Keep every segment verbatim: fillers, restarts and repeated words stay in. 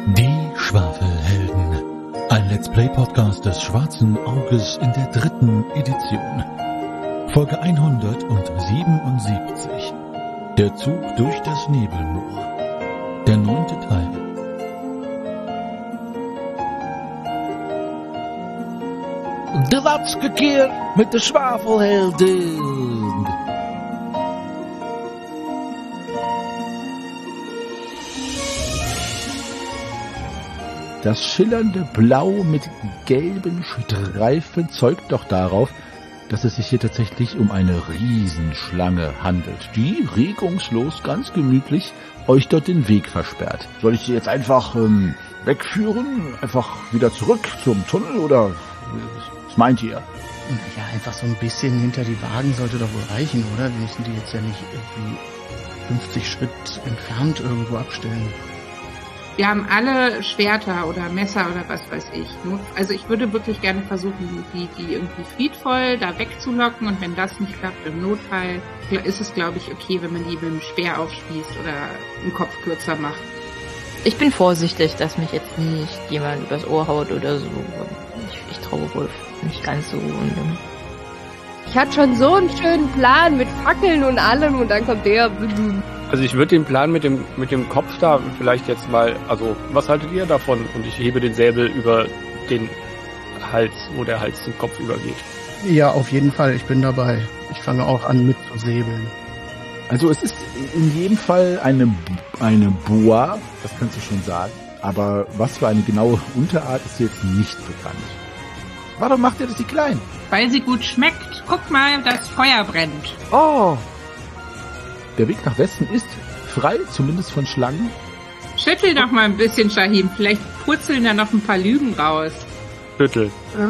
Die Schwafelhelden. Ein Let's Play Podcast des Schwarzen Auges in der dritten Edition. Folge hundertsiebenundsiebzig. Der Zug durch das Nebelmoor. Der neunte Teil. Glatz gekehrt mit der Schwafelhelden. Das schillernde Blau mit gelben Streifen zeugt doch darauf, dass es sich hier tatsächlich um eine Riesenschlange handelt, die regungslos, ganz gemütlich euch dort den Weg versperrt. Soll ich sie jetzt einfach ähm, wegführen? Einfach wieder zurück zum Tunnel oder was meint ihr? Ja, einfach so ein bisschen hinter die Wagen sollte doch wohl reichen, oder? Wir müssen die jetzt ja nicht irgendwie fünfzig Schritt entfernt irgendwo abstellen. Wir haben alle Schwerter oder Messer oder was weiß ich. Also ich würde wirklich gerne versuchen, die, die irgendwie friedvoll da wegzulocken. Und wenn das nicht klappt, im Notfall ist es, glaube ich, okay, wenn man die mit dem Speer aufspießt oder den Kopf kürzer macht. Ich bin vorsichtig, dass mich jetzt nicht jemand übers Ohr haut oder so. Ich, ich traue wohl nicht ganz so. Und, ich hatte schon so einen schönen Plan mit Fackeln und allem und dann kommt der... Also ich würde den Plan mit dem mit dem Kopf da vielleicht jetzt mal, also was haltet ihr davon? Und ich hebe den Säbel über den Hals, wo der Hals zum Kopf übergeht. Ja, auf jeden Fall, ich bin dabei. Ich fange auch an mit zu säbeln. Also es ist in jedem Fall eine, eine Boa, das kannst du schon sagen. Aber was für eine genaue Unterart ist jetzt nicht bekannt. Warum macht ihr das die klein? Weil sie gut schmeckt. Guck mal, das Feuer brennt. Oh! Der Weg nach Westen ist frei, zumindest von Schlangen. Schüttel doch mal ein bisschen, Shahim. Vielleicht purzeln da noch ein paar Lügen raus. Schüttel.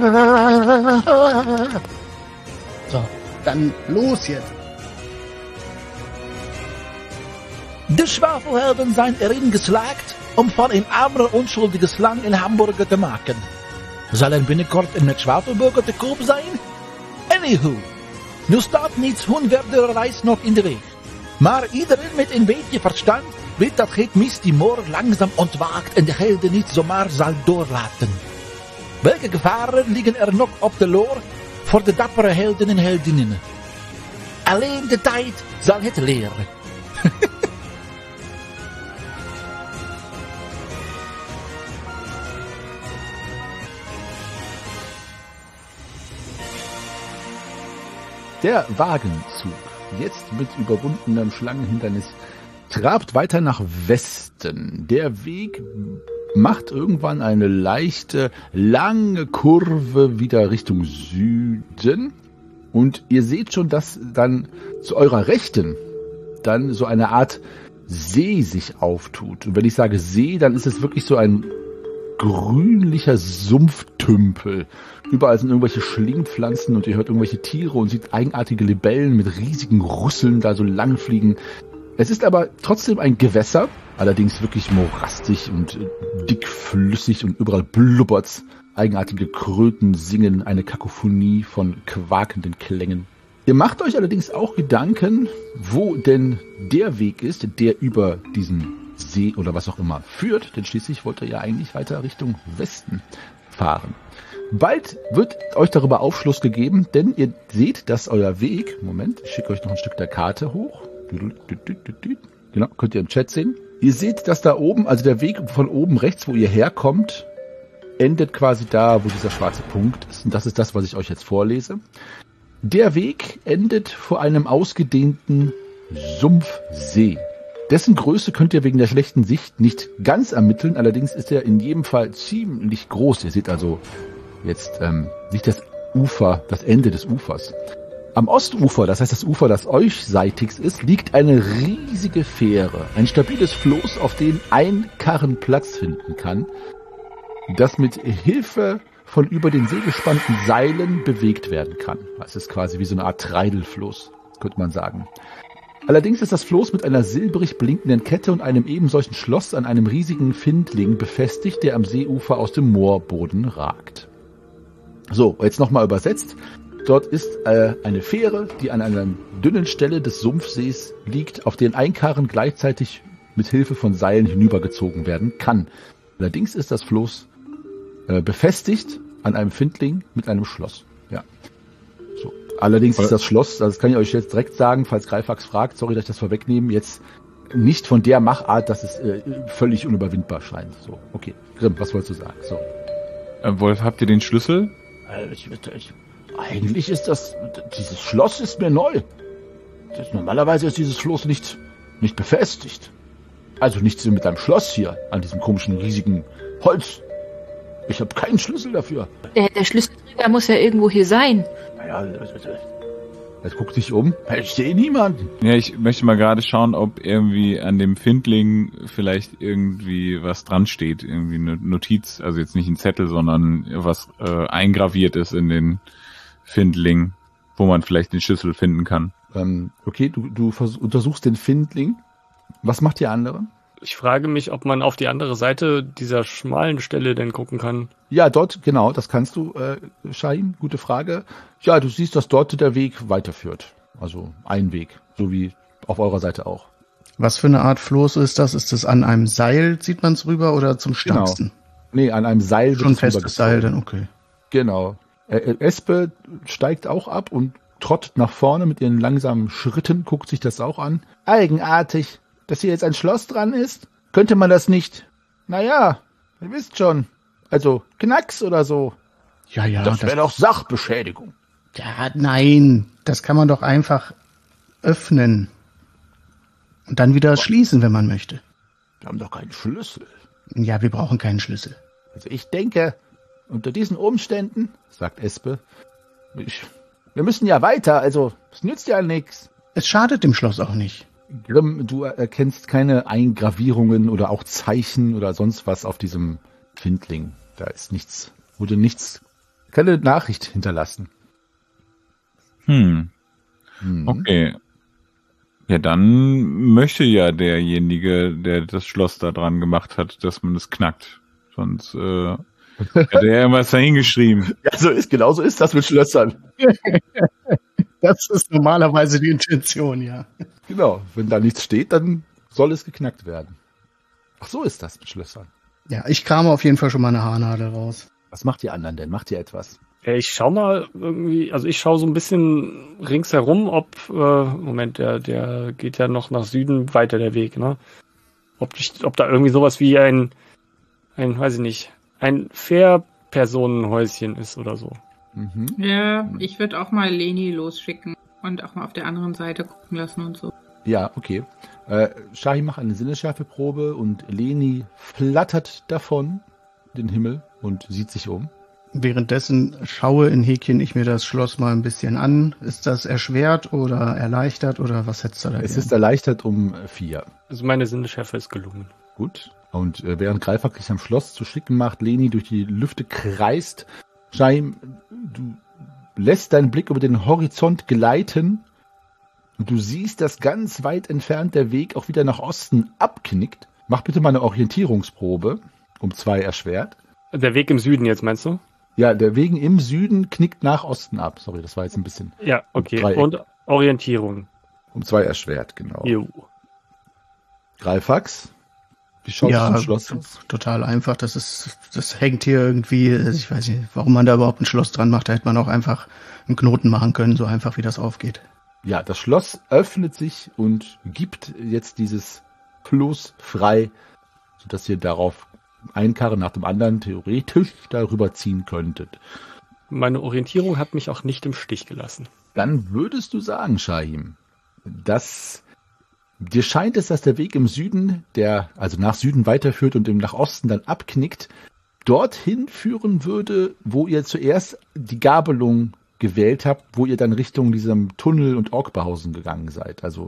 So, dann los jetzt. Die Schwafelhelden sind erin geslaagd om van een arme onschuldige slang in Hamburg te maken. Zal er binnenkort een met Schwafelburger te koop zijn? Anywho, nu staat niets hun reis nog in de weg. Maar iedereen met een beetje verstand weet dat het mis die moor langzaam ontwaakt en de helden niet zomaar zal doorlaten. Welke gevaren liggen er nog op de loer voor de dappere helden en heldinnen? Alleen de tijd zal het leren. Der Wagenzug, jetzt mit überwundenem Schlangenhindernis, trabt weiter nach Westen. Der Weg macht irgendwann eine leichte, lange Kurve wieder Richtung Süden. Und ihr seht schon, dass dann zu eurer Rechten dann so eine Art See sich auftut. Und wenn ich sage See, dann ist es wirklich so ein grünlicher Sumpftümpel. Überall sind irgendwelche Schlingpflanzen und ihr hört irgendwelche Tiere und seht eigenartige Libellen mit riesigen Rüsseln da so lang fliegen. Es ist aber trotzdem ein Gewässer, allerdings wirklich morastig und dickflüssig und überall blubbert's. Eigenartige Kröten singen eine Kakophonie von quakenden Klängen. Ihr macht euch allerdings auch Gedanken, wo denn der Weg ist, der über diesen See oder was auch immer führt, denn schließlich wollt ihr ja eigentlich weiter Richtung Westen fahren. Bald wird euch darüber Aufschluss gegeben, denn ihr seht, dass euer Weg, Moment, ich schicke euch noch ein Stück der Karte hoch, genau, könnt ihr im Chat sehen. Ihr seht, dass da oben, also der Weg von oben rechts, wo ihr herkommt, endet quasi da, wo dieser schwarze Punkt ist. Und das ist das, was ich euch jetzt vorlese. Der Weg endet vor einem ausgedehnten Sumpfsee. Dessen Größe könnt ihr wegen der schlechten Sicht nicht ganz ermitteln, allerdings ist er in jedem Fall ziemlich groß. Ihr seht also jetzt ähm, nicht das Ufer, das Ende des Ufers. Am Ostufer, das heißt das Ufer, das euch seitig ist, liegt eine riesige Fähre, ein stabiles Floß, auf dem ein Karren Platz finden kann, das mit Hilfe von über den See gespannten Seilen bewegt werden kann. Es ist quasi wie so eine Art Treidelfloß, könnte man sagen. Allerdings ist das Floß mit einer silbrig blinkenden Kette und einem ebensolchen Schloss an einem riesigen Findling befestigt, der am Seeufer aus dem Moorboden ragt. So, jetzt nochmal übersetzt. Dort ist äh, eine Fähre, die an einer dünnen Stelle des Sumpfsees liegt, auf den ein Karren gleichzeitig mit Hilfe von Seilen hinübergezogen werden kann. Allerdings ist das Floß äh, befestigt an einem Findling mit einem Schloss. Ja. So. Allerdings ist das Schloss, das kann ich euch jetzt direkt sagen, falls Greifax fragt, sorry, dass ich das vorwegnehme, jetzt nicht von der Machart, dass es äh, völlig unüberwindbar scheint. So, okay. Grimm, was wolltest du sagen? So. Äh, Wolf, habt ihr den Schlüssel? Äh, ich, ich, eigentlich ist das, dieses Schloss ist mir neu. Das, normalerweise ist dieses Floß nicht, nicht befestigt. Also nichts mit einem Schloss hier, an diesem komischen, riesigen Holz. Ich habe keinen Schlüssel dafür. Der, der Schlüsselträger muss ja irgendwo hier sein. Naja, jetzt guck dich um. Ich sehe niemanden. Ja, ich möchte mal gerade schauen, ob irgendwie an dem Findling vielleicht irgendwie was dran steht. Irgendwie eine Notiz, also jetzt nicht ein Zettel, sondern was äh, eingraviert ist in den Findling, wo man vielleicht den Schlüssel finden kann. Ähm, okay, du, du vers- untersuchst den Findling. Was macht die andere? Ich frage mich, ob man auf die andere Seite dieser schmalen Stelle denn gucken kann. Ja, dort, genau, das kannst du, äh, Shaim, gute Frage. Ja, du siehst, dass dort der Weg weiterführt. Also ein Weg, so wie auf eurer Seite auch. Was für eine Art Floß ist das? Ist das an einem Seil, zieht man es rüber, oder zum Stärksten? Genau. Nee, an einem Seil. Schon festes Seil, dann okay. Genau. Äh, Espe steigt auch ab und trottet nach vorne mit ihren langsamen Schritten, guckt sich das auch an. Eigenartig, dass hier jetzt ein Schloss dran ist. Könnte man das nicht? Naja, ihr wisst schon. Also Knacks oder so. Ja, ja. Das wäre doch Sachbeschädigung. Ja, nein. Das kann man doch einfach öffnen. Und dann wieder schließen, wenn man möchte. Wir haben doch keinen Schlüssel. Ja, wir brauchen keinen Schlüssel. Also ich denke, unter diesen Umständen, sagt Espe, ich, wir müssen ja weiter, also es nützt ja nichts. Es schadet dem Schloss auch nicht. Grimm, du erkennst keine Eingravierungen oder auch Zeichen oder sonst was auf diesem Findling. Da ist nichts, wurde nichts, keine Nachricht hinterlassen. Hm. Hm. Okay. Ja, dann möchte ja derjenige, der das Schloss da dran gemacht hat, dass man es knackt. Sonst äh, hätte er irgendwas dahingeschrieben. Ja, so ist, genau so ist das mit Schlössern. Das ist normalerweise die Intention, ja. Genau, wenn da nichts steht, dann soll es geknackt werden. Ach, so ist das mit Schlössern. Ja, ich krame auf jeden Fall schon mal eine Haarnadel raus. Was macht die anderen denn? Macht ihr etwas? Ja, ich schau mal irgendwie, also ich schaue so ein bisschen ringsherum, ob, äh, Moment, der, der geht ja noch nach Süden weiter, der Weg, ne? Ob, ich, ob da irgendwie sowas wie ein, ein, weiß ich nicht, ein Fährpersonenhäuschen ist oder so. Mhm. Ja, ich würde auch mal Leni losschicken und auch mal auf der anderen Seite gucken lassen und so. Ja, okay. Äh, Shahi macht eine Sinnesschärfeprobe und Leni flattert davon den Himmel und sieht sich um. Währenddessen schaue in Häkchen ich mir das Schloss mal ein bisschen an. Ist das erschwert oder erleichtert oder was hättest du da? Es gern? ist erleichtert um vier. Also meine Sinneschärfe ist gelungen. Gut. Und äh, während Greifax sich am Schloss zu schicken macht, Leni durch die Lüfte kreist. Shahi, du lässt deinen Blick über den Horizont gleiten und du siehst, dass ganz weit entfernt der Weg auch wieder nach Osten abknickt. Mach bitte mal eine Orientierungsprobe, um zwei erschwert. Der Weg im Süden jetzt, meinst du? Ja, der Weg im Süden knickt nach Osten ab. Sorry, das war jetzt ein bisschen... Ja, okay. Dreieck. Und Orientierung. Um zwei erschwert, genau. Jo. Greifax, wie schaut es Ja, zum Schloss aus? total einfach. Das ist, das hängt hier irgendwie, ich weiß nicht, warum man da überhaupt ein Schloss dran macht. Da hätte man auch einfach einen Knoten machen können, so einfach wie das aufgeht. Ja, das Schloss öffnet sich und gibt jetzt dieses Floß frei, sodass ihr darauf einen Karren nach dem anderen theoretisch darüber ziehen könntet. Meine Orientierung hat mich auch nicht im Stich gelassen. Dann würdest du sagen, Shahim, dass dir scheint es, dass der Weg im Süden, der also nach Süden weiterführt und im nach Osten dann abknickt, dorthin führen würde, wo ihr zuerst die Gabelung gewählt habt, wo ihr dann Richtung diesem Tunnel und Orkbehausen gegangen seid. Also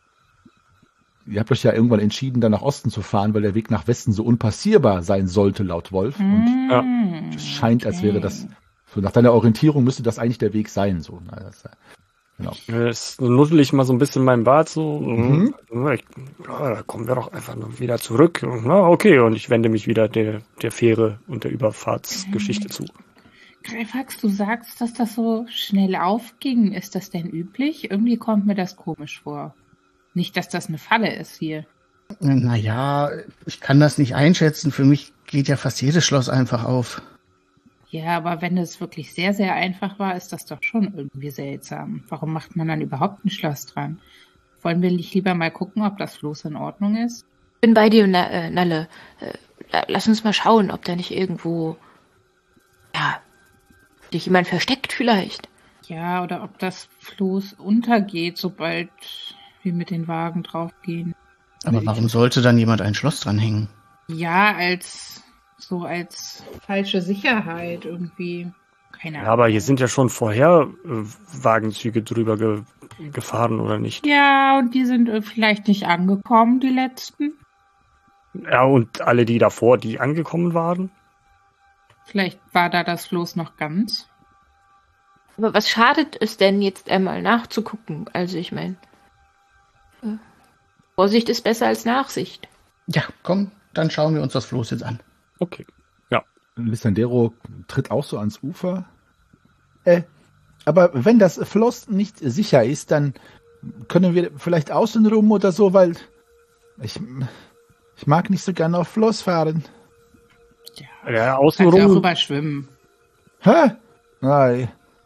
ihr habt euch ja irgendwann entschieden, dann nach Osten zu fahren, weil der Weg nach Westen so unpassierbar sein sollte, laut Wolf. Und Ja. es scheint, als wäre das, so nach deiner Orientierung müsste das eigentlich der Weg sein. So. Na, das, genau. Jetzt nuddel ich mal so ein bisschen meinen Bart so. Mhm. Ich, ja, da kommen wir doch einfach nur wieder zurück. Na, okay, und ich wende mich wieder der, der Fähre und der Überfahrtsgeschichte zu. Greifax, du sagst, dass das so schnell aufging. Ist das denn üblich? Irgendwie kommt mir das komisch vor. Nicht, dass das eine Falle ist hier. Naja, ich kann das nicht einschätzen. Für mich geht ja fast jedes Schloss einfach auf. Ja, aber wenn es wirklich sehr, sehr einfach war, ist das doch schon irgendwie seltsam. Warum macht man dann überhaupt ein Schloss dran? Wollen wir nicht lieber mal gucken, ob das Floß in Ordnung ist? Bin bei dir, Na- äh, Nalle. Äh, lass uns mal schauen, ob da nicht irgendwo, ja, sich jemand versteckt vielleicht. Ja, oder ob das Floß untergeht, sobald wir mit den Wagen draufgehen. Aber warum sollte dann jemand ein Schloss dranhängen? Ja, als so als falsche Sicherheit irgendwie. Keine Ahnung. Ja, aber hier sind ja schon vorher äh, Wagenzüge drüber ge gefahren, oder nicht? Ja, und die sind äh, vielleicht nicht angekommen, die letzten. Ja, und alle, die davor, die angekommen waren? Vielleicht war da das Floß noch ganz. Aber was schadet es denn jetzt einmal nachzugucken? Also ich meine, äh, Vorsicht ist besser als Nachsicht. Ja, komm, dann schauen wir uns das Floß jetzt an. Okay, ja. Lissandero tritt auch so ans Ufer. Äh, aber wenn das Floß nicht sicher ist, dann können wir vielleicht außen rum oder so, weil ich, ich mag nicht so gerne auf Floß fahren. Ja, Kannst außenrum. auch rüber schwimmen. Hä? Nein.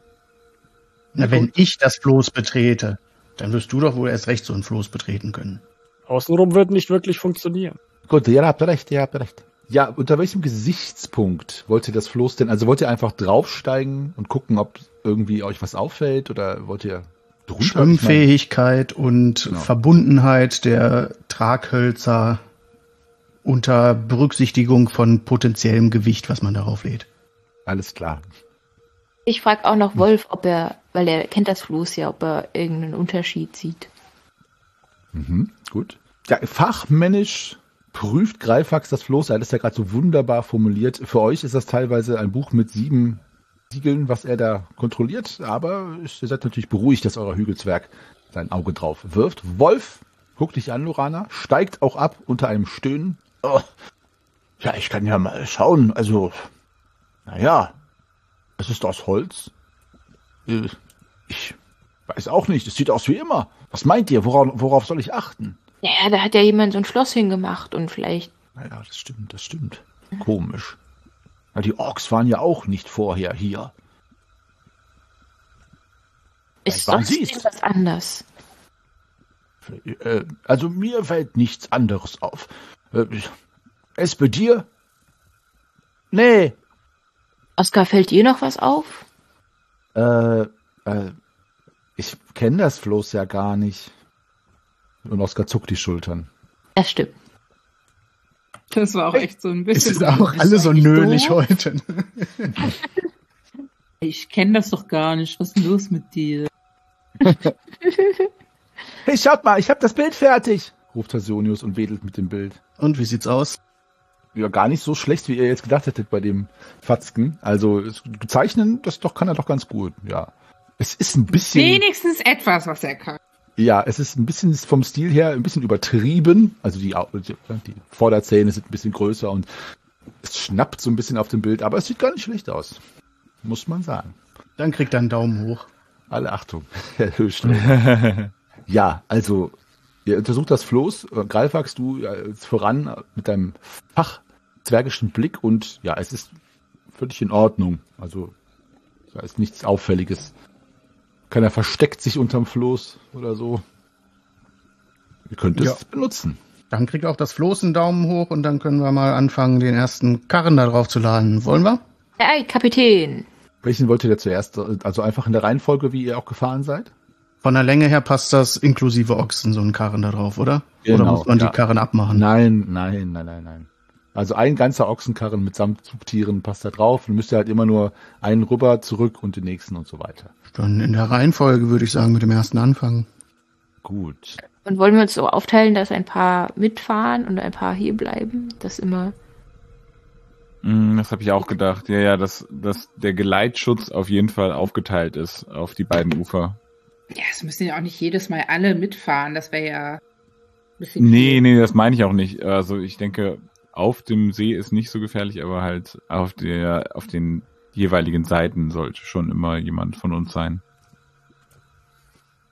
Na, wenn ich das Floß betrete, dann wirst du doch wohl erst recht so ein Floß betreten können. Außenrum wird nicht wirklich funktionieren. Gut, ihr habt recht, ihr habt recht. Ja, unter welchem Gesichtspunkt wollt ihr das Floß denn? Also wollt ihr einfach draufsteigen und gucken, ob irgendwie euch was auffällt, oder wollt ihr drunter? Schwimmfähigkeit und Genau. Verbundenheit der Traghölzer unter Berücksichtigung von potenziellem Gewicht, was man darauf lädt. Alles klar. Ich frage auch noch Wolf, ob er, weil er kennt das Floß ja, ob er irgendeinen Unterschied sieht. Mhm, gut. Ja, fachmännisch prüft Greifax das Floß. Er hat es ja gerade so wunderbar formuliert. Für euch ist das teilweise ein Buch mit sieben Siegeln, was er da kontrolliert. Aber ihr seid natürlich beruhigt, dass euer Hügelzwerg sein Auge drauf wirft. Wolf guckt dich an, Lorana, steigt auch ab unter einem Stöhnen. Oh, ja, ich kann ja mal schauen. Also, naja, es ist aus Holz. Äh, Ich weiß auch nicht. Es sieht aus wie immer. Was meint ihr? Worauf, worauf soll ich achten? Ja, da hat ja jemand so ein Schloss hingemacht und vielleicht. Naja, das stimmt, das stimmt. Komisch. Ja, die Orks waren ja auch nicht vorher hier. Ist waren sonst sie es? irgendwas anders? Äh, also mir fällt nichts anderes auf. Äh, es bei dir? Nee. Oskar, fällt dir noch was auf? Äh, äh, ich kenne das Floß ja gar nicht. Und Oskar zuckt die Schultern. Das stimmt. Das war auch echt so ein Es bisschen. ist auch Bist alle du so eigentlich nölig doof? heute. Ich kenne das doch gar nicht. Was ist denn los mit dir? Hey, schaut mal, ich habe das Bild fertig, ruft Hasonius und wedelt mit dem Bild. Und wie sieht's aus? Ja, gar nicht so schlecht, wie ihr jetzt gedacht hättet bei dem Fatzken. Also es- zeichnen, das doch kann er doch ganz gut, ja. Es ist ein bisschen, Wenigstens etwas, was er kann. ja, es ist ein bisschen vom Stil her ein bisschen übertrieben. Also die, Au- die, die Vorderzähne sind ein bisschen größer und es schnappt so ein bisschen auf dem Bild, aber es sieht gar nicht schlecht aus, muss man sagen. Dann kriegt er einen Daumen hoch. Alle Achtung, Herr Höchstl. Ja, also ihr untersucht das Floß. Äh, Greifax, du ja, jetzt voran äh, mit deinem fachzwergischen Blick und ja, es ist völlig in Ordnung. Also da ist nichts Auffälliges. Keiner versteckt sich unterm Floß oder so. Ihr könnt es Ja. benutzen. Dann kriegt auch das Floß einen Daumen hoch und dann können wir mal anfangen, den ersten Karren da drauf zu laden. Wollen wir? Hey, Kapitän. Welchen wollt ihr da zuerst? Also einfach in der Reihenfolge, wie ihr auch gefahren seid? Von der Länge her passt das inklusive Ochsen, so ein Karren da drauf, oder? Genau, oder muss man ja. die Karren abmachen? Nein, nein, nein, nein, nein. Also ein ganzer Ochsenkarren mitsamt Zugtieren passt da drauf. Dann müsst ihr halt immer nur einen rüber, zurück und den nächsten und so weiter. Dann in der Reihenfolge würde ich sagen, mit dem ersten anfangen. Gut. Und wollen wir uns so aufteilen, dass ein paar mitfahren und ein paar hier bleiben? Das immer. Mm, Das habe ich auch gedacht. Ja, ja, dass, dass der Geleitschutz auf jeden Fall aufgeteilt ist auf die beiden Ufer. Ja, es müssen ja auch nicht jedes Mal alle mitfahren. Das wäre ja ein bisschen Nee, viel. nee, das meine ich auch nicht. Also ich denke, auf dem See ist nicht so gefährlich, aber halt auf der, auf den jeweiligen Seiten sollte schon immer jemand von uns sein.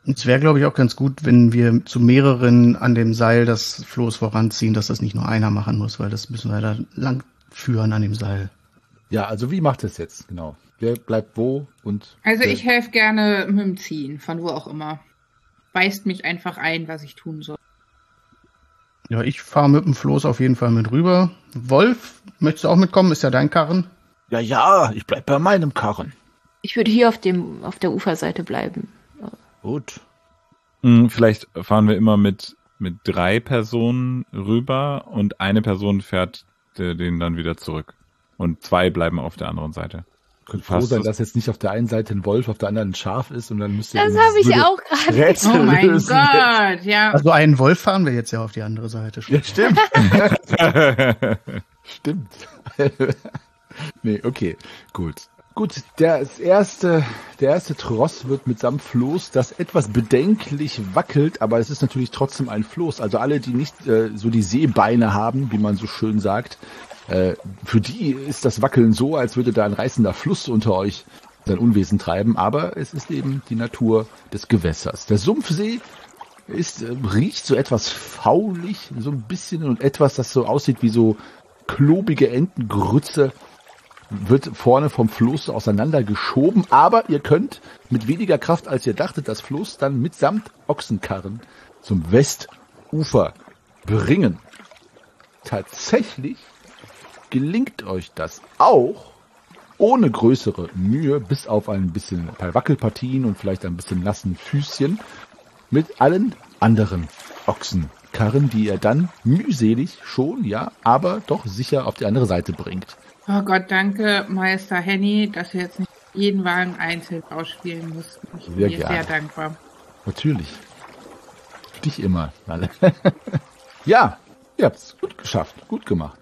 Es wäre, glaube ich, auch ganz gut, wenn wir zu mehreren an dem Seil das Floß voranziehen, dass das nicht nur einer machen muss, weil das müssen wir da lang führen an dem Seil. Ja, also wie macht es jetzt? Genau. Wer bleibt wo und... Also wer- ich helfe gerne mit dem Ziehen, von wo auch immer. Weist mich einfach ein, was ich tun soll. Ja, ich fahre mit dem Floß auf jeden Fall mit rüber. Wolf, möchtest du auch mitkommen? Ist ja dein Karren. Ja, ja, ich bleib bei meinem Karren. Ich würde hier auf dem auf der Uferseite bleiben. Gut. Hm, vielleicht fahren wir immer mit, mit drei Personen rüber und eine Person fährt äh, den dann wieder zurück. Und zwei bleiben auf der anderen Seite. Könnte froh Passt sein, das? dass jetzt nicht auf der einen Seite ein Wolf, auf der anderen ein Schaf ist und dann müsst ihr... Das irgendwie habe ich blöde auch gerade. Rätsel Oh mein lösen. Gott, ja. Also einen Wolf fahren wir jetzt ja auf die andere Seite schon. Ja, stimmt. Stimmt. Nee, okay, gut. Gut, der das erste, der erste Tross wird mitsamt Floß, das etwas bedenklich wackelt, aber es ist natürlich trotzdem ein Floß. Also alle, die nicht äh, so die Seebeine haben, wie man so schön sagt, äh, für die ist das Wackeln so, als würde da ein reißender Fluss unter euch sein Unwesen treiben. Aber es ist eben die Natur des Gewässers. Der Sumpfsee ist, äh, riecht so etwas faulig, so ein bisschen, und etwas, das so aussieht wie so klobige Entengrütze, wird vorne vom Floß auseinander geschoben, aber ihr könnt mit weniger Kraft, als ihr dachtet, das Floß dann mitsamt Ochsenkarren zum Westufer bringen. Tatsächlich gelingt euch das auch ohne größere Mühe, bis auf ein bisschen ein paar Wackelpartien und vielleicht ein bisschen nassen Füßchen, mit allen anderen Ochsenkarren, die ihr dann mühselig schon, ja, aber doch sicher auf die andere Seite bringt. Oh Gott, danke, Meister Henny, dass wir jetzt nicht jeden Wagen einzeln ausspielen mussten. Ich bin Sehr dir gerne. sehr dankbar. Natürlich. Für dich immer. Ja, ihr habt's gut geschafft, gut gemacht.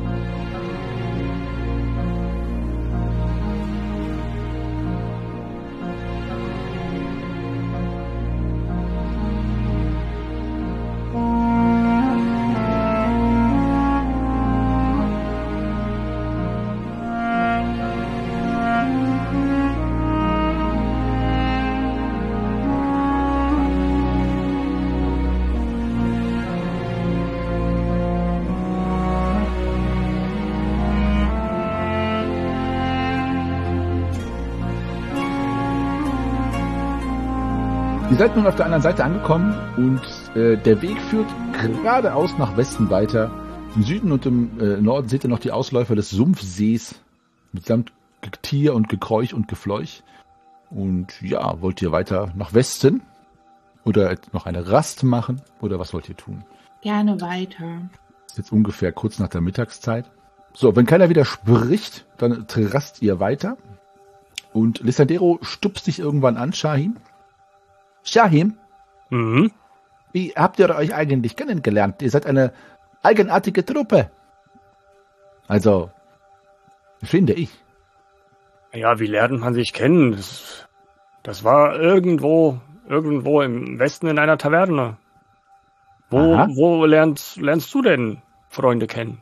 Ihr seid nun auf der anderen Seite angekommen und äh, der Weg führt geradeaus nach Westen weiter. Im Süden und im äh, Norden seht ihr noch die Ausläufer des Sumpfsees mitsamt Getier und Gekräuch und Gefleuch. Und ja, wollt ihr weiter nach Westen? Oder noch eine Rast machen? Oder was wollt ihr tun? Gerne weiter. Ist jetzt ungefähr kurz nach der Mittagszeit. So, wenn keiner wieder spricht, dann rast ihr weiter. Und Lissandero stupst dich irgendwann an, Shahim. Shahim, Mhm. wie habt ihr euch eigentlich kennengelernt? Ihr seid eine eigenartige Truppe. Also, finde ich. Ja, wie lernt man sich kennen? Das, das war irgendwo, irgendwo im Westen in einer Taverne. Wo, Aha. wo lernst, lernst du denn Freunde kennen?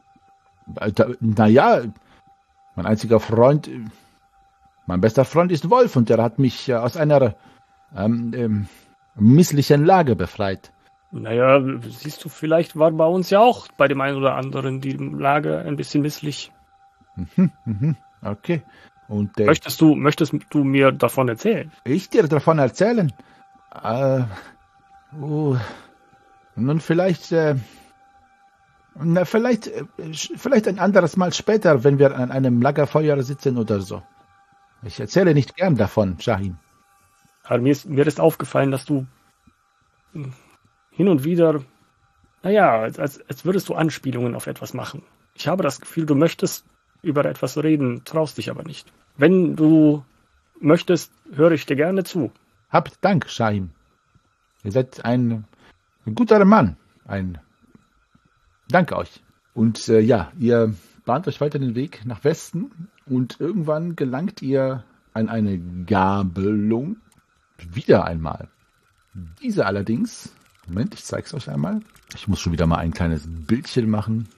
Naja, mein einziger Freund, äh, mein bester Freund ist Wolf und der hat mich äh, aus einer ähm, ähm, misslichen Lage befreit. Naja, siehst du, vielleicht war bei uns ja auch bei dem einen oder anderen die Lage ein bisschen misslich. Mhm, mhm, okay. Und äh, Möchtest du, möchtest du mir davon erzählen? ich dir davon erzählen? Äh, oh, nun vielleicht, äh, na vielleicht, äh, sch- vielleicht ein anderes Mal später, wenn wir an einem Lagerfeuer sitzen oder so. Ich erzähle nicht gern davon, Shahim. Aber mir ist, mir ist aufgefallen, dass du hm, hin und wieder, naja, als, als, als würdest du Anspielungen auf etwas machen. Ich habe das Gefühl, du möchtest über etwas reden, traust dich aber nicht. Wenn du möchtest, höre ich dir gerne zu. Habt Dank, Shahim. Ihr seid ein, ein guter Mann. Ein Danke euch. Und äh, ja, ihr bahnt euch weiter den Weg nach Westen und irgendwann gelangt ihr an eine Gabelung. Wieder einmal. Diese allerdings, Moment, ich zeig's euch einmal. Ich muss schon wieder mal ein kleines Bildchen machen.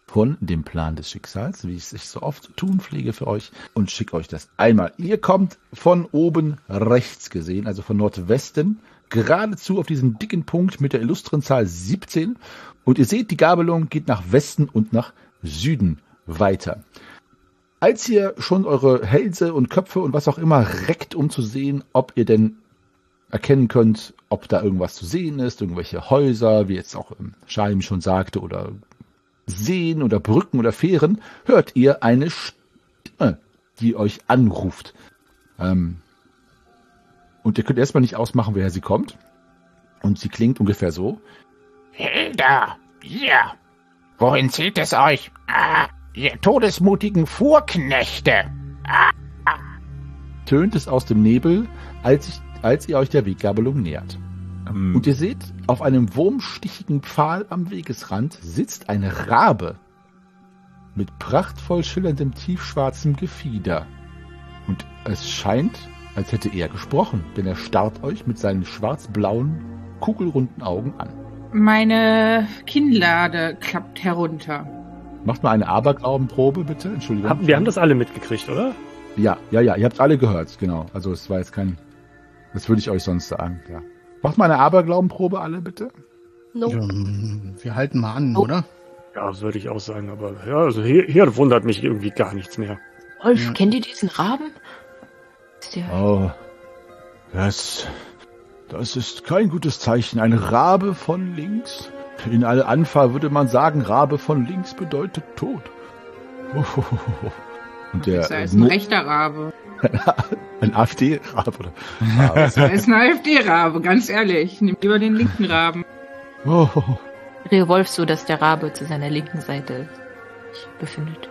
von dem Plan des Schicksals, wie ich es so oft tun pflege für euch, und schicke euch das einmal. Ihr kommt von oben rechts gesehen, also von Nordwesten, geradezu auf diesen dicken Punkt mit der illustren Zahl siebzehn, und ihr seht, die Gabelung geht nach Westen und nach Süden weiter. Als ihr schon eure Hälse und Köpfe und was auch immer reckt, um zu sehen, ob ihr denn erkennen könnt, ob da irgendwas zu sehen ist, irgendwelche Häuser, wie jetzt auch Shaim schon sagte, oder Seen oder Brücken oder Fähren, hört ihr eine Stimme, die euch anruft. Ähm, und ihr könnt erstmal nicht ausmachen, woher sie kommt. Und sie klingt ungefähr so. Hilda, ja, wohin zieht es euch? Ah, ihr todesmutigen Fuhrknechte. Ah, ah. Tönt es aus dem Nebel, als, ich, als ihr euch der Weggabelung nähert. Ähm, Und ihr seht, auf einem wurmstichigen Pfahl am Wegesrand sitzt eine Rabe mit prachtvoll schillerndem tiefschwarzem Gefieder. Und es scheint, als hätte er gesprochen, denn er starrt euch mit seinen schwarz-blauen, kugelrunden Augen an. Meine Kinnlade klappt herunter. Macht mal eine Aberglaubenprobe, bitte. Entschuldigung. Hab, wir haben das alle mitgekriegt, oder? Ja, ja, ja, ihr habt alle gehört, genau. Also es war jetzt kein... Das würde ich euch sonst sagen, ja. Macht mal eine Aberglaubenprobe alle, bitte. No. Ja, wir halten mal an, oder? Ja, das würde ich auch sagen, aber ja, also hier, hier wundert mich irgendwie gar nichts mehr. Wolf, Ja. kennt ihr diesen Raben? Ist der... Oh, das, das ist kein gutes Zeichen. Ein Rabe von links? In aller Anfahr würde man sagen, Rabe von links bedeutet Tod. Und der, Das ist ein Mo- rechter Rabe. ein AfD-Rabe, oder? Das ist ein AfD-Rabe, ganz ehrlich. Nimm lieber den linken Raben. Oh, Der Wolf so, dass der Rabe zu seiner linken Seite sich befindet.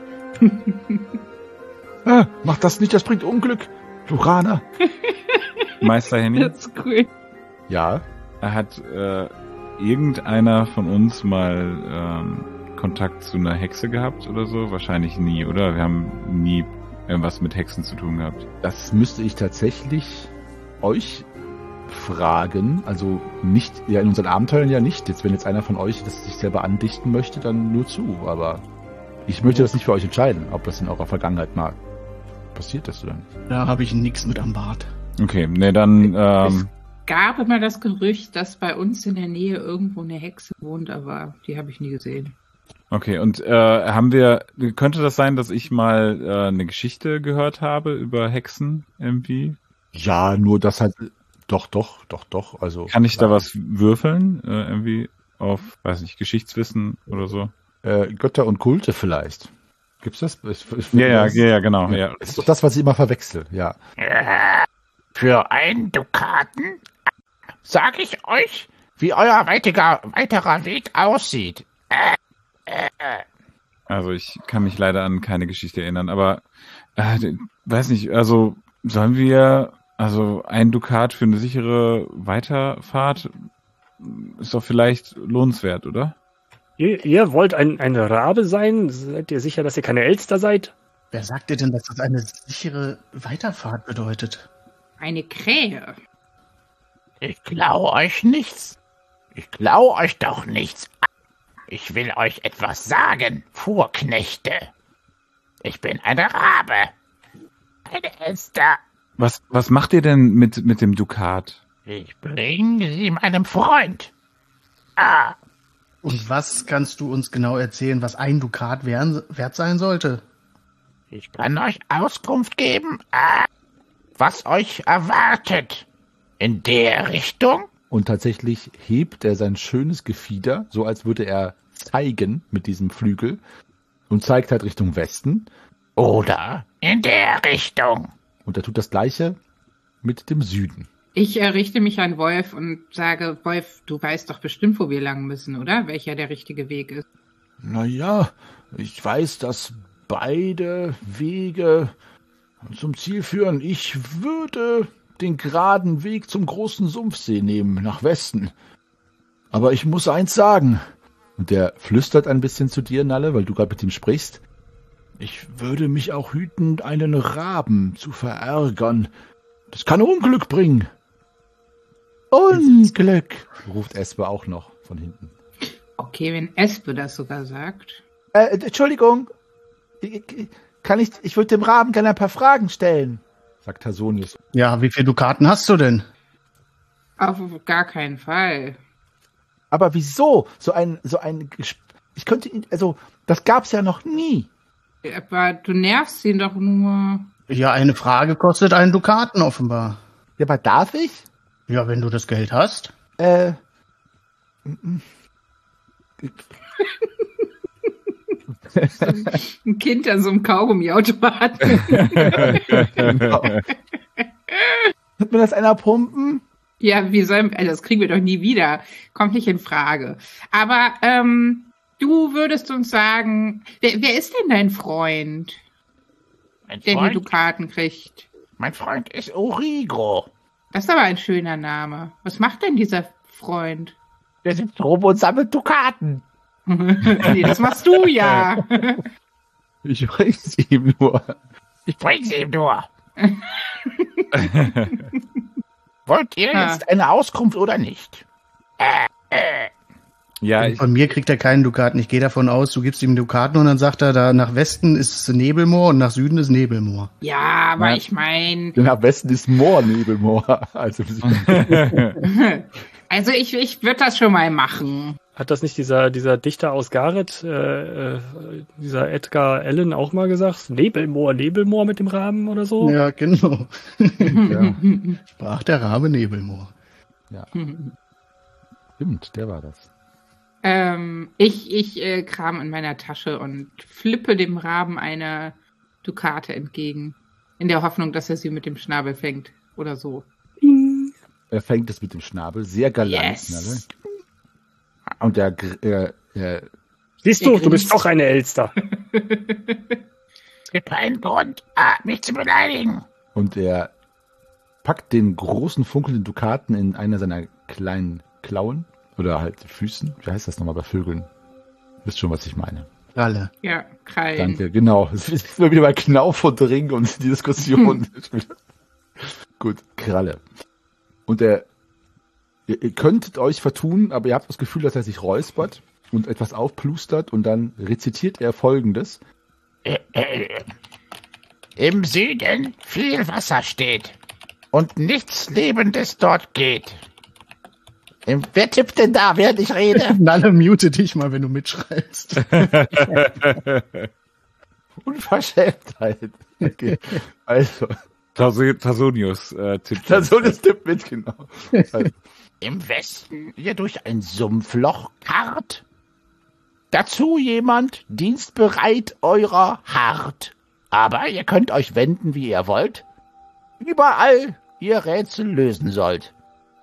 ah, mach das nicht, das bringt Unglück, Lurana. Meister Henny, Das ist cool. Ja, hat äh, irgendeiner von uns mal ähm, Kontakt zu einer Hexe gehabt oder so? Wahrscheinlich nie, oder? Wir haben nie irgendwas mit Hexen zu tun gehabt. das müsste ich tatsächlich euch fragen. Also nicht, ja, in unseren Abenteuern ja nicht. Jetzt, wenn jetzt einer von euch das sich selber andichten möchte, dann nur zu. Aber ich möchte das nicht für euch entscheiden, ob das in eurer Vergangenheit mal passiert ist oder nicht. Da habe ich nichts mit am Bart. Okay, ne, dann ähm, Gab immer das Gerücht, dass bei uns in der Nähe irgendwo eine Hexe wohnt, aber die habe ich nie gesehen. okay, und äh, haben wir, könnte das sein, dass ich mal äh, eine Geschichte gehört habe über Hexen irgendwie? Ja, nur das halt. Doch, doch, doch, doch. Also Kann ich da was würfeln? Äh, irgendwie auf, weiß nicht, Geschichtswissen oder so? Äh, Götter und Kulte vielleicht. Gibt's das? Ich, ich, Ja, ja, das, ja, ja, genau, ja. Das ist doch das, was ich immer verwechsel, ja. Für einen Dukaten sag ich euch, wie euer weitiger, weiterer Weg aussieht. Also ich kann mich leider an keine Geschichte erinnern, aber äh, weiß nicht, also sollen wir, also ein Dukat für eine sichere Weiterfahrt ist doch vielleicht lohnenswert, oder? Ihr, ihr wollt ein, ein Rabe sein? Seid ihr sicher, dass ihr keine Elster seid? Wer sagt dir denn, dass das eine sichere Weiterfahrt bedeutet? Eine Krähe. Ich klau euch nichts. Ich klau euch doch nichts. Ich will euch etwas sagen, Fuhrknechte. Ich bin eine Rabe. Eine Elster. Was, was macht ihr denn mit, mit dem Dukat? Ich bringe sie meinem Freund. Ah, Und was kannst du uns genau erzählen, was ein Dukat wern, wert sein sollte? ich kann euch Auskunft geben, ah, was euch erwartet. In der Richtung? Und tatsächlich hebt er sein schönes Gefieder, so als würde er zeigen mit diesem Flügel, und zeigt halt Richtung Westen. Oder in der Richtung? Und er tut das Gleiche mit dem Süden. Ich errichte mich an Wolf und sage, Wolf, du weißt doch bestimmt, wo wir lang müssen, oder? Welcher der richtige Weg ist. Naja, ich weiß, dass beide Wege zum Ziel führen. Ich würde den geraden Weg zum großen Sumpfsee nehmen, nach Westen. Aber ich muss eins sagen, und der flüstert ein bisschen zu dir, Nalle, weil du gerade mit ihm sprichst, ich würde mich auch hüten, einen Raben zu verärgern. Das kann Unglück bringen. Unglück, ruft Espe auch noch von hinten. Okay, wenn Espe das sogar sagt. Äh, Entschuldigung. Kann ich, ich würde dem Raben gerne ein paar Fragen stellen, sagt Tasonius. Ja, wie viele Dukaten hast du denn? Auf gar keinen Fall. Aber wieso? So ein, so ein, Gesp- ich könnte ihn, also, das gab's ja noch nie. Aber du nervst ihn doch nur. Ja, eine Frage kostet einen Dukaten offenbar. Ja, aber darf ich? Ja, wenn du das Geld hast. Äh. Ein Kind an so einem Kaugummiautomaten. Genau. Wird mir das einer pumpen? Ja, wie sollen, also das kriegen wir doch nie wieder. Kommt nicht in Frage. Aber ähm, du würdest uns sagen, wer, wer ist denn dein Freund, Mein der die Freund, Dukaten kriegt? mein Freund ist Origo. Das ist aber ein schöner Name. Was macht denn dieser Freund? Der sitzt rum und sammelt Dukaten. Nee, das machst du ja. Ich bring's ihm nur. Ich bring's ihm nur. Wollt ihr Ah. jetzt eine Auskunft oder nicht? Äh, äh. Ja, ich, Von mir kriegt er keinen Dukaten. Ich gehe davon aus, du gibst ihm Dukaten und dann sagt er, da nach Westen ist Nebelmoor und nach Süden ist Nebelmoor. Ja, aber Ja. ich meine, Denn am besten ist Moor Nebelmoor. Also, also ich, ich würde das schon mal machen. Hat das nicht dieser, dieser Dichter aus Gareth, äh, äh, dieser Edgar Allan auch mal gesagt? Nebelmoor, Nebelmoor mit dem Raben oder so? Ja, genau. ja, Sprach der Rabe Nebelmoor. stimmt, der war das. Ähm, ich ich äh, kram in meiner Tasche und flippe dem Raben eine Dukate entgegen. In der Hoffnung, dass er sie mit dem Schnabel fängt. Oder so. Er fängt es mit dem Schnabel, sehr galant. Yes. Ne? Und der, gr- äh, äh, Siehst du, du bist doch eine Elster. Es gibt keinen Grund, ah, mich zu beleidigen. und er packt den großen funkelnden Dukaten in einer seiner kleinen Klauen oder halt Füßen. Wie heißt das nochmal bei Vögeln? Wisst schon, was ich meine. Ralle. Ja, Krallen. Danke, genau. Es ist immer wieder bei Knauf und Ring und die Diskussion. Gut, Kralle. Und er, ihr, ihr könntet euch vertun, aber ihr habt das Gefühl, dass er sich räuspert und etwas aufplustert und dann rezitiert er Folgendes. Äh, äh, Im Süden viel Wasser steht und nichts Lebendes dort geht. Im, wer tippt denn da, während ich rede? Nalle, mute dich mal, wenn du mitschreibst. Unverschämtheit. Okay. Also, Taso- Tasonius äh, tippt. das soll das Tipp mit, genau. Also, Im Westen ihr durch ein Sumpfloch karrt. Dazu jemand dienstbereit eurer hart. Aber ihr könnt euch wenden, wie ihr wollt. Überall ihr Rätsel lösen sollt.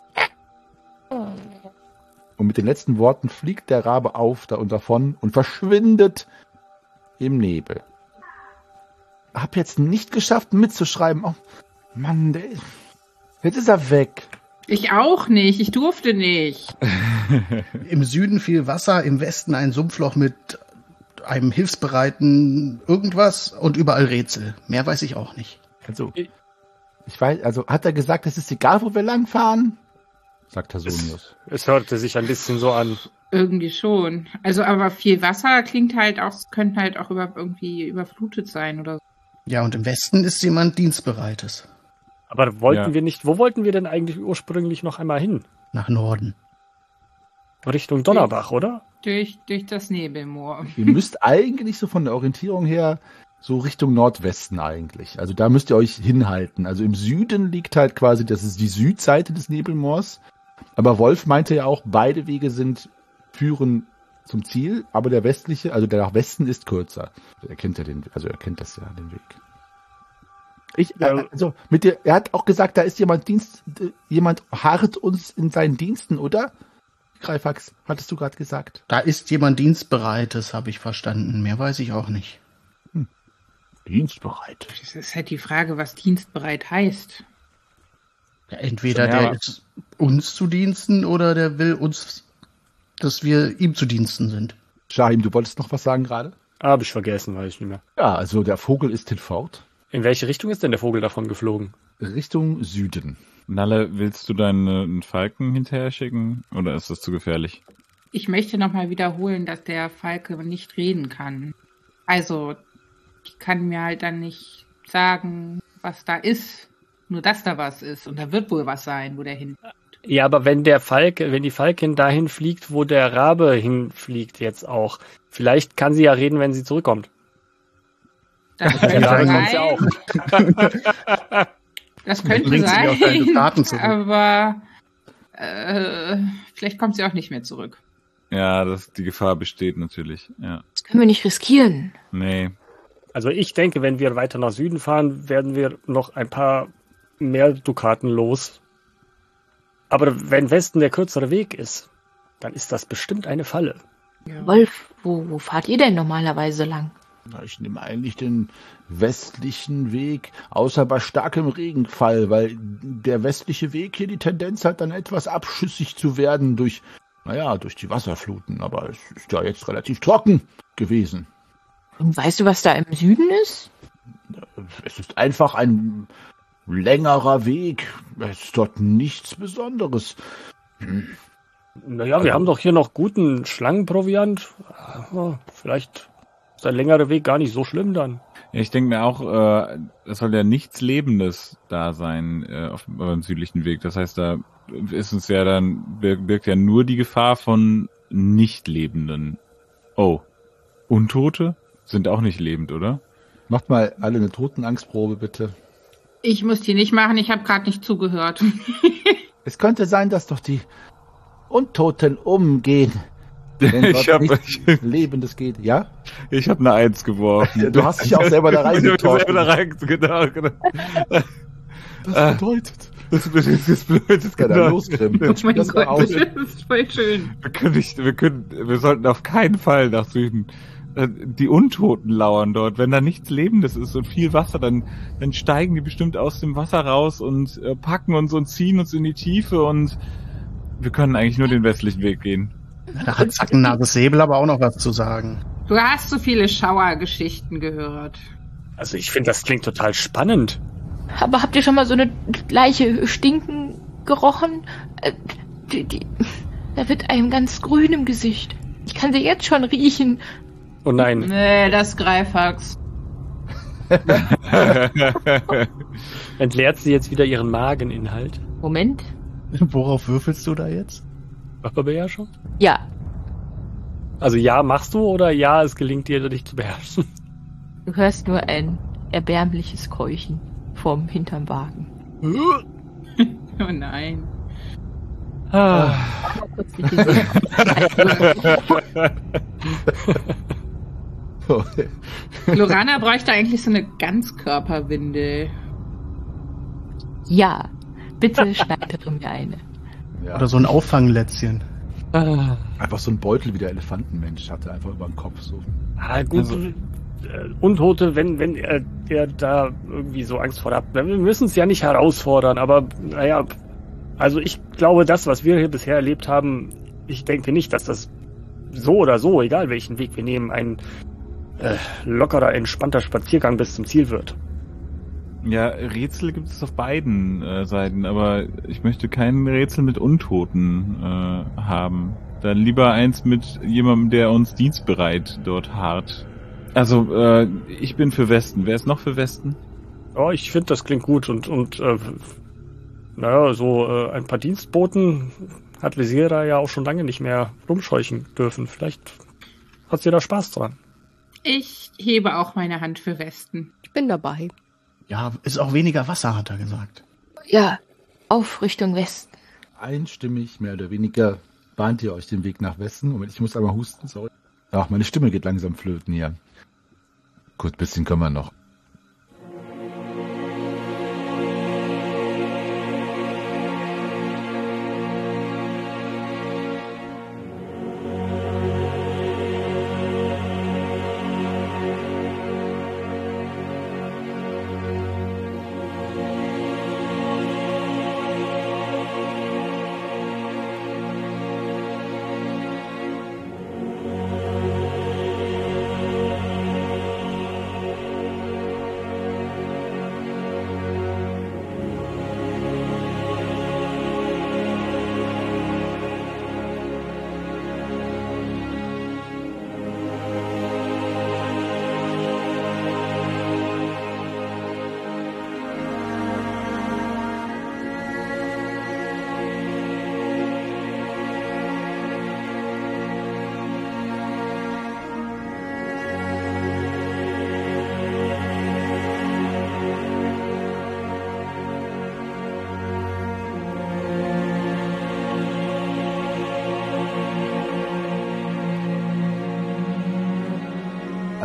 und mit den letzten Worten fliegt der Rabe auf da und davon und verschwindet im Nebel. Hab jetzt nicht geschafft mitzuschreiben. Oh, Mann, der ist, jetzt ist er weg. Ich auch nicht. Ich durfte nicht. Im Süden viel Wasser, im Westen ein Sumpfloch mit einem hilfsbereiten irgendwas und überall Rätsel. Mehr weiß ich auch nicht. Also, ich weiß, also hat er gesagt, es ist egal, wo wir langfahren? Sagt Tasonius. Es hörte sich ein bisschen so an. Irgendwie schon. Also, aber viel Wasser klingt halt auch, könnte halt auch über, irgendwie überflutet sein oder so. Ja, und im Westen ist jemand Dienstbereites. Aber wollten Ja. wir nicht, wo wollten wir denn eigentlich ursprünglich noch einmal hin? Nach Norden. Richtung Donnerbach, oder? Durch, durch das Nebelmoor. Ihr müsst eigentlich so von der Orientierung her so Richtung Nordwesten eigentlich. Also da müsst ihr euch hinhalten. Also im Süden liegt halt quasi, das ist die Südseite des Nebelmoors. Aber Wolf meinte ja auch, beide Wege sind, führen zum Ziel, aber der westliche, also der nach Westen ist kürzer. Er kennt ja den, also er kennt das ja, den Weg. Ich, Ja. also mit der, er hat auch gesagt, da ist jemand Dienst, jemand harrt uns in seinen Diensten, oder? Greifax, hattest du gerade gesagt. Da ist jemand Dienstbereites, habe ich verstanden. Mehr weiß ich auch nicht. Dienstbereit. Das ist halt die Frage, was dienstbereit heißt. Ja, entweder Ja, der aber- ist uns zu Diensten oder der will uns, dass wir ihm zu Diensten sind. Shahim, du wolltest noch was sagen gerade? Hab ich vergessen, weiß ich nicht mehr. Ja, also der Vogel ist hinfort. In welche Richtung ist denn der Vogel davon geflogen? Richtung Süden. Nalle, willst du deinen Falken hinterher schicken? Oder ist das zu gefährlich? Ich möchte nochmal wiederholen, dass der Falke nicht reden kann. Also, ich kann mir halt dann nicht sagen, was da ist. Nur, dass da was ist. Und da wird wohl was sein, wo der hin. Ja, aber wenn der Falke, wenn die Falkin dahin fliegt, wo der Rabe hinfliegt jetzt auch, vielleicht kann sie ja reden, wenn sie zurückkommt. Das könnte Ja, sein. kommt sie auch. Das könnte Bringt sie auch deine sein. Daten zurück. Aber äh, vielleicht kommt sie auch nicht mehr zurück. Ja, das, die Gefahr besteht natürlich, ja. Das können wir nicht riskieren. Nee. Also ich denke, wenn wir weiter nach Süden fahren, werden wir noch ein paar mehr Dukaten los. Aber wenn Westen der kürzere Weg ist, dann ist das bestimmt eine Falle. Ja. Wolf, wo, wo fahrt ihr denn normalerweise lang? Na, ich nehme eigentlich den westlichen Weg, außer bei starkem Regenfall, weil der westliche Weg hier die Tendenz hat, dann etwas abschüssig zu werden durch, naja, durch die Wasserfluten. Aber es ist ja jetzt relativ trocken gewesen. Und weißt du, was da im Süden ist? Es ist einfach ein längerer Weg. Es ist dort nichts Besonderes. Hm. Naja, Also- wir haben doch hier noch guten Schlangenproviant. Ja, vielleicht ist ein längerer Weg gar nicht so schlimm dann. Ja, ich denke mir auch, äh, es soll ja nichts Lebendes da sein äh, auf dem südlichen Weg. Das heißt, da ist uns ja dann, birgt, birgt ja nur die Gefahr von Nicht-Lebenden. Oh, Untote sind auch nicht lebend, oder? Macht mal alle eine Totenangstprobe, bitte. Ich muss die nicht machen, ich habe gerade nicht zugehört. Es könnte sein, dass doch die Untoten umgehen, wenn Ich dort hab- nichts Lebendes geht. Ja? Ich habe eine Eins geworfen. Du hast dich auch selber da Ich hab mich reingetroffen. selber da rein, genau, genau. Das bedeutet... Das bedeutet, das bedeutet Ja, dann genau. los, Grimm. Oh mein Das Gott, mal aus. das ist voll schön. Wir können nicht, wir können, wir sollten auf keinen Fall nach Süden. Äh, Die Untoten lauern dort. Wenn da nichts Lebendes ist und viel Wasser, dann, dann steigen die bestimmt aus dem Wasser raus und äh, packen uns und ziehen uns in die Tiefe und wir können eigentlich nur den westlichen Weg gehen. Da hat Zackennase Säbel aber auch noch was zu sagen. Du hast so viele Schauergeschichten gehört. Also ich finde, das klingt total spannend. Aber habt ihr schon mal so eine Leiche stinken gerochen? Äh, Die, die, da wird einem ganz grün im Gesicht. Ich kann sie jetzt schon riechen. Oh nein. Nee, das Greifax. Entleert sie jetzt wieder ihren Mageninhalt? Moment. Worauf würfelst du da jetzt? Körperbeherrschung? Ja, Also ja, machst du oder ja, es gelingt dir, dich zu beherrschen? du hörst nur ein erbärmliches Keuchen vom hinterm Wagen. Oh nein. Ah. Kurz die Gesicht. Lorana bräuchte eigentlich so eine Ganzkörperwindel. Ja, bitte schneidere mir eine. Ja. Oder so ein Auffanglätzchen. Ah. Einfach so ein Beutel wie der Elefantenmensch hatte, einfach über dem Kopf so. Ah, gut. Also- äh, Untote, wenn, wenn er, er da irgendwie so Angst vor hat. Wir müssen es ja nicht herausfordern, aber naja, also ich glaube, das, was wir hier bisher erlebt haben, ich denke nicht, dass das so oder so, egal welchen Weg wir nehmen, ein äh, lockerer, entspannter Spaziergang bis zum Ziel wird. Ja, Rätsel gibt es auf beiden äh, Seiten, aber ich möchte kein Rätsel mit Untoten äh, haben. Dann lieber eins mit jemandem, der uns dienstbereit dort harrt. Also, äh, ich bin für Westen. Wer ist noch für Westen? Ja, ich finde, das klingt gut und, und äh, naja, so äh, ein paar Dienstboten hat Lesira ja auch schon lange nicht mehr rumscheuchen dürfen. Vielleicht hat sie da Spaß dran. Ich hebe auch meine Hand für Westen. Ich bin dabei. Ja, ist auch weniger Wasser, hat er gesagt. Ja, auf Richtung Westen. Einstimmig, mehr oder weniger, bahnt ihr euch den Weg nach Westen. Moment, ich muss einmal husten, sorry. Ach, meine Stimme geht langsam flöten hier. Gut, bisschen können wir noch.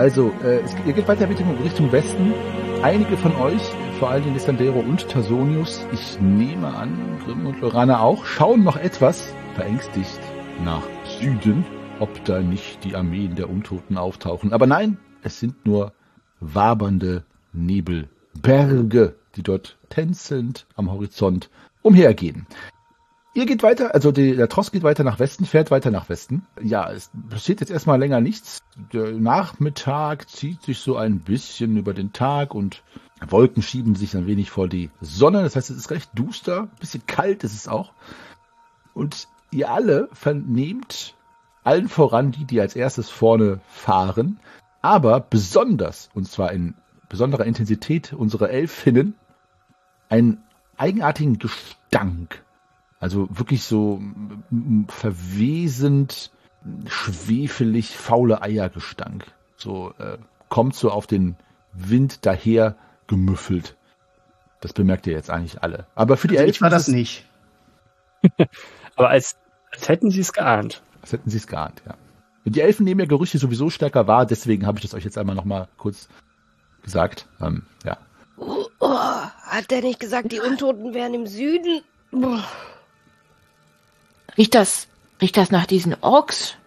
also, äh, es, ihr geht weiter Richtung, Richtung Westen. Einige von euch, vor allem Lissandero und Tasonius, ich nehme an, Grimm und Lorana auch, schauen noch etwas verängstigt nach Süden, ob da nicht die Armeen der Untoten auftauchen. Aber nein, es sind nur wabernde Nebelberge, die dort tänzelnd am Horizont umhergehen. Ihr geht weiter, also die, der Tross geht weiter nach Westen, fährt weiter nach Westen. Ja, es passiert jetzt erstmal länger nichts. Der Nachmittag zieht sich so ein bisschen über den Tag und Wolken schieben sich ein wenig vor die Sonne. Das heißt, es ist recht duster, ein bisschen kalt ist es auch. Und ihr alle vernehmt, allen voran die, die als erstes vorne fahren, aber besonders, und zwar in besonderer Intensität, unsere Elfinnen, einen eigenartigen Gestank. Also wirklich so verwesend, schwefelig, faule Eiergestank. So äh, kommt so auf den Wind daher gemüffelt. Das bemerkt ihr jetzt eigentlich alle. Aber für die also Elfen ich war das nicht. Aber als, als hätten sie es geahnt. Als hätten sie es geahnt, ja. Und die Elfen nehmen ja Gerüche sowieso stärker wahr, deswegen habe ich das euch jetzt einmal nochmal kurz gesagt. Ähm, ja. Oh, oh, hat der nicht gesagt, die Untoten wären im Süden? Boah. Riecht das, riecht das nach diesen Orks?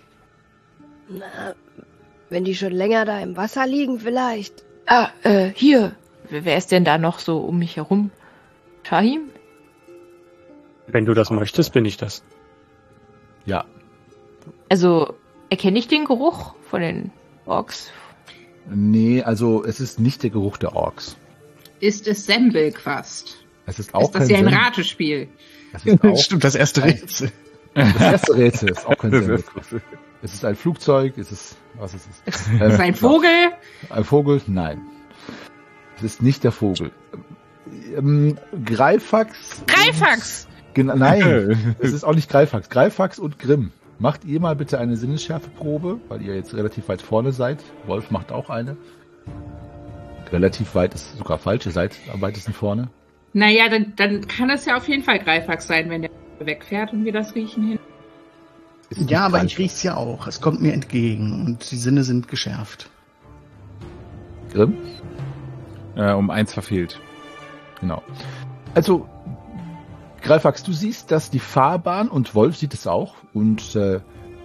Na, wenn die schon länger da im Wasser liegen, vielleicht. Ah, äh, hier. Wer ist denn da noch so um mich herum? Shahim? Wenn du das möchtest, bin ich das. Ja. Also, erkenne ich den Geruch von den Orks? Nee, also es ist nicht der Geruch der Orks. Ist es Semmelquast? Es ist auch ist das kein ja ein Sem- Ratespiel? Es ist auch Stimmt, das erste Rätsel. Das erste Rätsel ist auch kein Semmelquast. Es ist ein Flugzeug, es ist, was ist es? Ist es ein Vogel? Ein Vogel? Nein. Es ist nicht der Vogel. Ähm, Greifax. Greifax! Gen- Nein, es ist auch nicht Greifax. Greifax und Grimm. Macht ihr mal bitte eine Sinnesschärfeprobe, weil ihr jetzt relativ weit vorne seid. Wolf macht auch eine. Relativ weit ist sogar falsch, ihr seid am weitesten vorne. Naja, dann, dann kann es ja auf jeden Fall Greifax sein, wenn der wegfährt und wir das riechen hin. Ist nicht Ja, aber Greifax. ich riech's ja auch. Es kommt mir entgegen und die Sinne sind geschärft. Grimm? Äh, um eins verfehlt. Genau. Also, Greifax, du siehst, dass die Fahrbahn, und Wolf sieht es auch, und äh,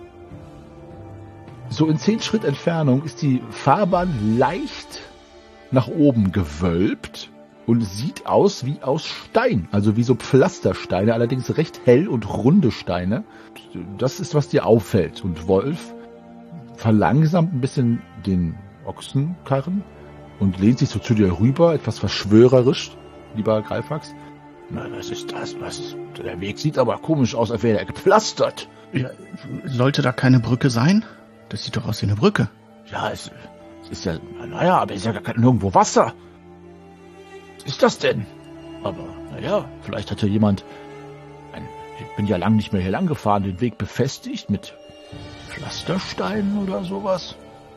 so in zehn Schritt Entfernung ist die Fahrbahn leicht nach oben gewölbt und sieht aus wie aus Stein, also wie so Pflastersteine, allerdings recht hell und runde Steine. Das ist, was dir auffällt. Und Wolf verlangsamt ein bisschen den Ochsenkarren und lehnt sich so zu dir rüber, etwas verschwörerisch, lieber Greifax. Na, was ist das? Was? Der Weg sieht aber komisch aus, als wäre er gepflastert. Ja, sollte da keine Brücke sein? Das sieht doch aus wie eine Brücke. Ja, es, es ist ja, naja, aber es ist ja gar kein, nirgendwo Wasser. Was ist das denn? Aber, naja, vielleicht hat ja jemand, ein, ich bin ja lang nicht mehr hier lang gefahren, den Weg befestigt mit Pflastersteinen oder sowas.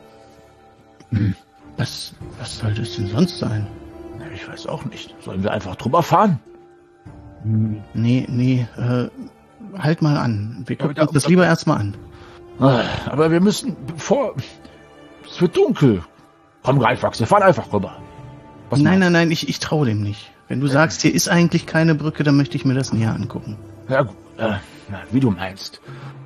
Hm. Was, was soll das denn sonst sein? Na, ich weiß auch nicht. Sollen wir einfach drüber fahren? Hm. Nee, nee, äh, halt mal an. Wir gucken Ja, uns das lieber erstmal an. Aber wir müssen, bevor, es wird dunkel. Komm, Greifax, wir fahren einfach rüber. Was nein, meinst nein, nein, ich, ich traue dem nicht. Wenn du sagst, hier ist eigentlich keine Brücke, dann möchte ich mir das näher angucken. Ja, gut, äh, na, wie du meinst.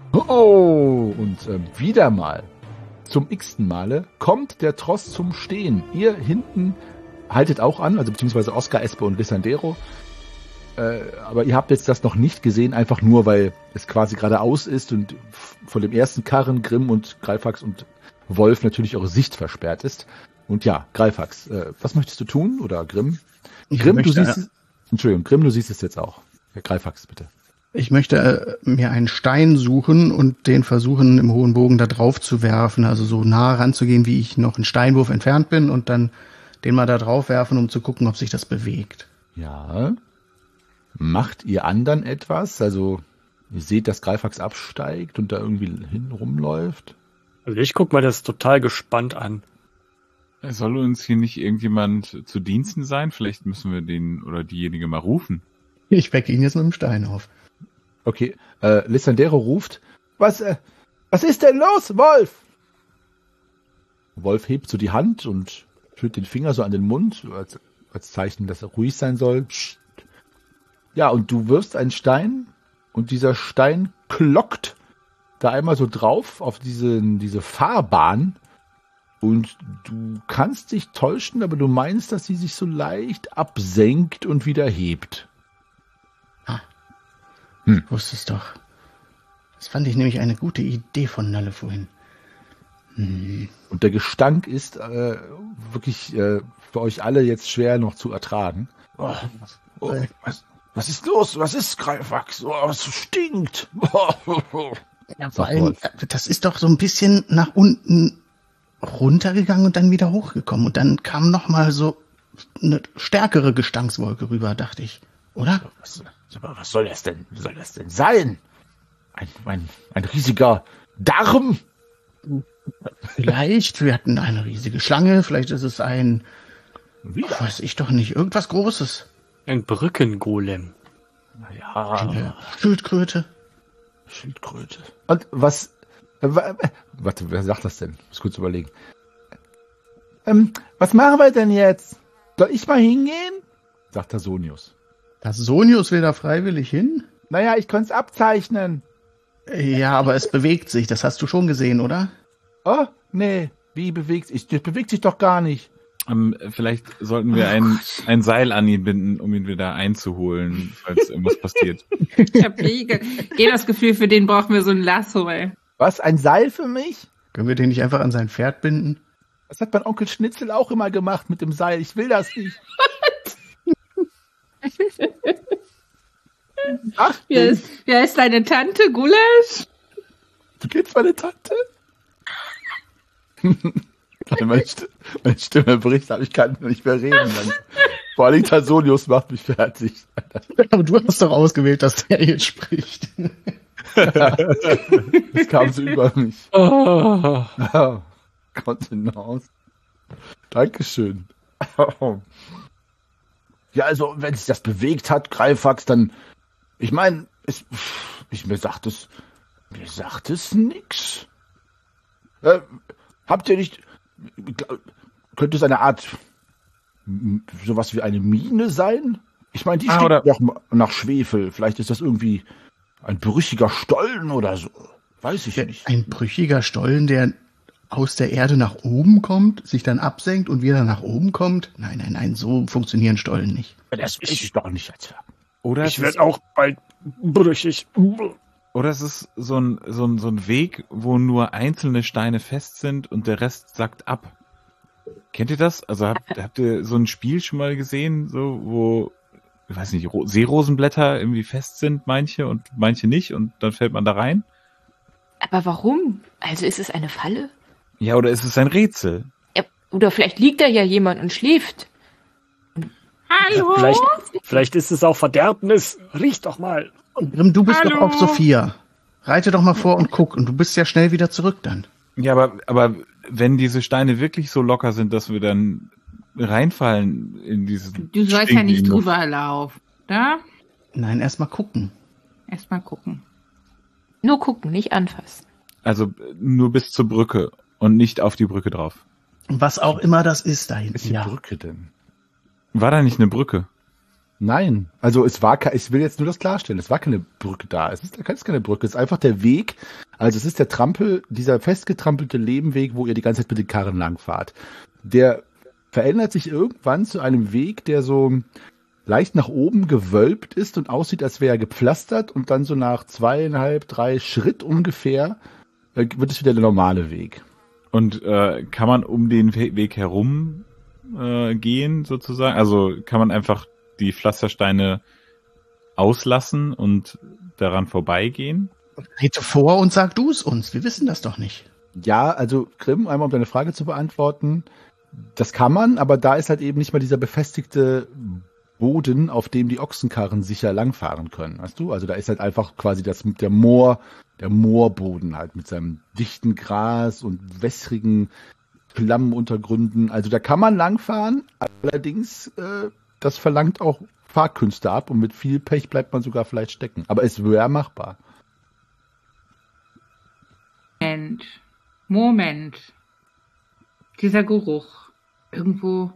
Oh, und äh, wieder mal, zum x-ten Male, kommt der Tross zum Stehen. Ihr hinten haltet auch an, also beziehungsweise Oskar, Espe und Lissandero. Äh, aber ihr habt jetzt das noch nicht gesehen, einfach nur, weil es quasi geradeaus ist und von dem ersten Karren Grimm und Greifax und Wolf natürlich eure Sicht versperrt ist. Und ja, Greifax, äh, was möchtest du tun? Oder Grimm? Ich Grimm, möchte, du siehst es, Entschuldigung, Grimm, du siehst es jetzt auch. Ja, Greifax, bitte. Ich möchte äh, mir einen Stein suchen und den versuchen, im hohen Bogen da drauf zu werfen. Also so nah ranzugehen, wie ich noch einen Steinwurf entfernt bin und dann den mal da drauf werfen, um zu gucken, ob sich das bewegt. Ja. Macht ihr anderen etwas? Also, ihr seht, dass Greifax absteigt und da irgendwie hin rumläuft? Also ich guck mal das total gespannt an. Soll uns hier nicht irgendjemand zu Diensten sein? Vielleicht müssen wir den oder diejenige mal rufen. Ich wecke ihn jetzt mit dem Stein auf. Okay, äh, Lissandero ruft, was, äh, was ist denn los, Wolf? Wolf hebt so die Hand und führt den Finger so an den Mund, als, als Zeichen, dass er ruhig sein soll. Psst. Ja, und du wirfst einen Stein und dieser Stein klockt da einmal so drauf auf diese, diese Fahrbahn und du kannst dich täuschen, aber du meinst, dass sie sich so leicht absenkt und wieder hebt. Ah, hm. Ich wusste es doch. Das fand ich nämlich eine gute Idee von Nalle vorhin. Hm. Und der Gestank ist äh, wirklich äh, für euch alle jetzt schwer noch zu ertragen. Oh, oh, was, was ist los? Was ist Greifax? Oh, es stinkt. Ja, vor allem, das ist doch so ein bisschen nach unten runtergegangen und dann wieder hochgekommen. Und dann kam noch mal so eine stärkere Gestankswolke rüber, dachte ich. Oder? Was, was soll das denn? Was soll das denn sein? Ein, ein, ein riesiger Darm? Vielleicht, wir hatten eine riesige Schlange, vielleicht ist es ein, Wieder? weiß ich doch nicht, irgendwas Großes. Ein Brückengolem. Ja, Eine Schildkröte. Schildkröte. Und was... Äh, warte, wer sagt das denn? Ich muss kurz überlegen. Ähm, was machen wir denn jetzt? Soll ich mal hingehen? Sagt der Sonius. Das Sonius will da freiwillig hin? Naja, ich kann es abzeichnen. Ja, aber es bewegt sich, das hast du schon gesehen, oder? Oh, nee. Wie bewegt sich? Das bewegt sich doch gar nicht. Ähm, vielleicht sollten wir ein, ein Seil an ihn binden, um ihn wieder einzuholen, falls irgendwas passiert. Ich hab eh das Gefühl, für den brauchen wir so ein Lasso, ey. Was, ein Seil für mich? Können wir den nicht einfach an sein Pferd binden? Das hat mein Onkel Schnitzel auch immer gemacht mit dem Seil. Ich will das nicht. Ach, wer ist, wer ist deine Tante? Gulasch? Du kennst meine Tante? meine, Stimme, meine Stimme bricht, aber ich kann nicht mehr reden. Dann. Vor allem Tasonius macht mich fertig. Aber du hast doch ausgewählt, dass der jetzt spricht. Das kam so über mich. Oh. Oh, Kontenance. Dankeschön. Ja, also, wenn sich das bewegt hat, Greifax, dann, ich meine, ich, mir sagt es, mir sagt es nix. Äh, habt ihr nicht, könnte es eine Art, sowas wie eine Mine sein? Ich meine, die Ah, stinkt oder- doch nach Schwefel. Vielleicht ist das irgendwie ein brüchiger Stollen oder so. Weiß ich nicht. Ein brüchiger Stollen, der aus der Erde nach oben kommt, sich dann absenkt und wieder nach oben kommt? Nein, nein, nein, so funktionieren Stollen nicht. Das will ich doch nicht erzählen. Oder Ich es werde ist, auch bald brüchig. oder es ist so ein, so, ein, so ein Weg, wo nur einzelne Steine fest sind und der Rest sackt ab. Kennt ihr das? Also habt, habt ihr so ein Spiel schon mal gesehen, so wo, ich weiß nicht, Ro- Seerosenblätter irgendwie fest sind, manche und manche nicht und dann fällt man da rein? Aber warum? Also ist es eine Falle? Ja, oder ist es ein Rätsel? Ja, oder vielleicht liegt da ja jemand und schläft. Hallo? Vielleicht, vielleicht ist es auch Verderbnis. Riech doch mal. Und Grimm, du bist Hallo? doch auch Sophia. Reite doch mal vor und guck und du bist ja schnell wieder zurück dann. Ja, aber, aber wenn diese Steine wirklich so locker sind, dass wir dann reinfallen in diesen Du sollst ja nicht stinkenden Luft. drüber laufen, da? Nein, erst mal gucken. Erstmal gucken. Nur gucken, nicht anfassen. Also nur bis zur Brücke und nicht auf die Brücke drauf. Was auch immer das ist da Ist hinten. die Ja. Brücke denn? War da nicht eine Brücke? Nein, also es war, ke- ich will jetzt nur das klarstellen, es war keine Brücke da, es ist, es ist keine Brücke, es ist einfach der Weg, also es ist der Trampel, dieser festgetrampelte Lebenweg, wo ihr die ganze Zeit mit den Karren langfahrt. Der verändert sich irgendwann zu einem Weg, der so leicht nach oben gewölbt ist und aussieht, als wäre er gepflastert und dann so nach zweieinhalb, drei Schritt ungefähr äh, wird es wieder der normale Weg. Und äh, kann man um den We- Weg herum äh, gehen, sozusagen? Also kann man einfach die Pflastersteine auslassen und daran vorbeigehen? Rede vor und sag du es uns. Wir wissen das doch nicht. Ja, also Grimm, einmal um deine Frage zu beantworten, das kann man, aber da ist halt eben nicht mal dieser befestigte Boden, auf dem die Ochsenkarren sicher langfahren können, weißt du? Also da ist halt einfach quasi das der Moor, der Moorboden halt mit seinem dichten Gras und wässrigen Klammuntergründen. Also da kann man langfahren, allerdings äh, das verlangt auch Fahrkünste ab und mit viel Pech bleibt man sogar vielleicht stecken. Aber es wäre machbar. Moment. Moment. Dieser Geruch. Irgendwo.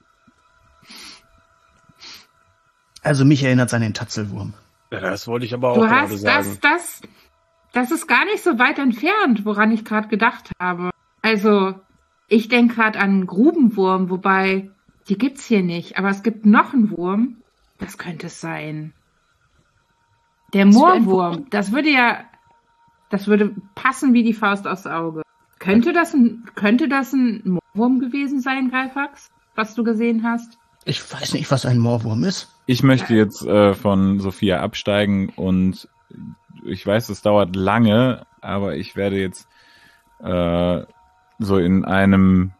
Also mich erinnert es an den Tatzelwurm. Ja, das wollte ich aber auch Du gerade hast sagen. das, das, das ist gar nicht so weit entfernt, woran ich gerade gedacht habe. Also, ich denke gerade an einen Grubenwurm, wobei, die gibt's hier nicht, aber es gibt noch einen Wurm. Das könnte es sein. Der Was für ein Moorwurm, das würde ja, das würde passen wie die Faust aufs Auge. Könnte das ein, könnte das ein Moorwurm gewesen sein, Greifax, was du gesehen hast? Ich weiß nicht, was ein Moorwurm ist. Ich möchte jetzt äh, von Sophia absteigen und ich weiß, es dauert lange, aber ich werde jetzt äh, so in einem,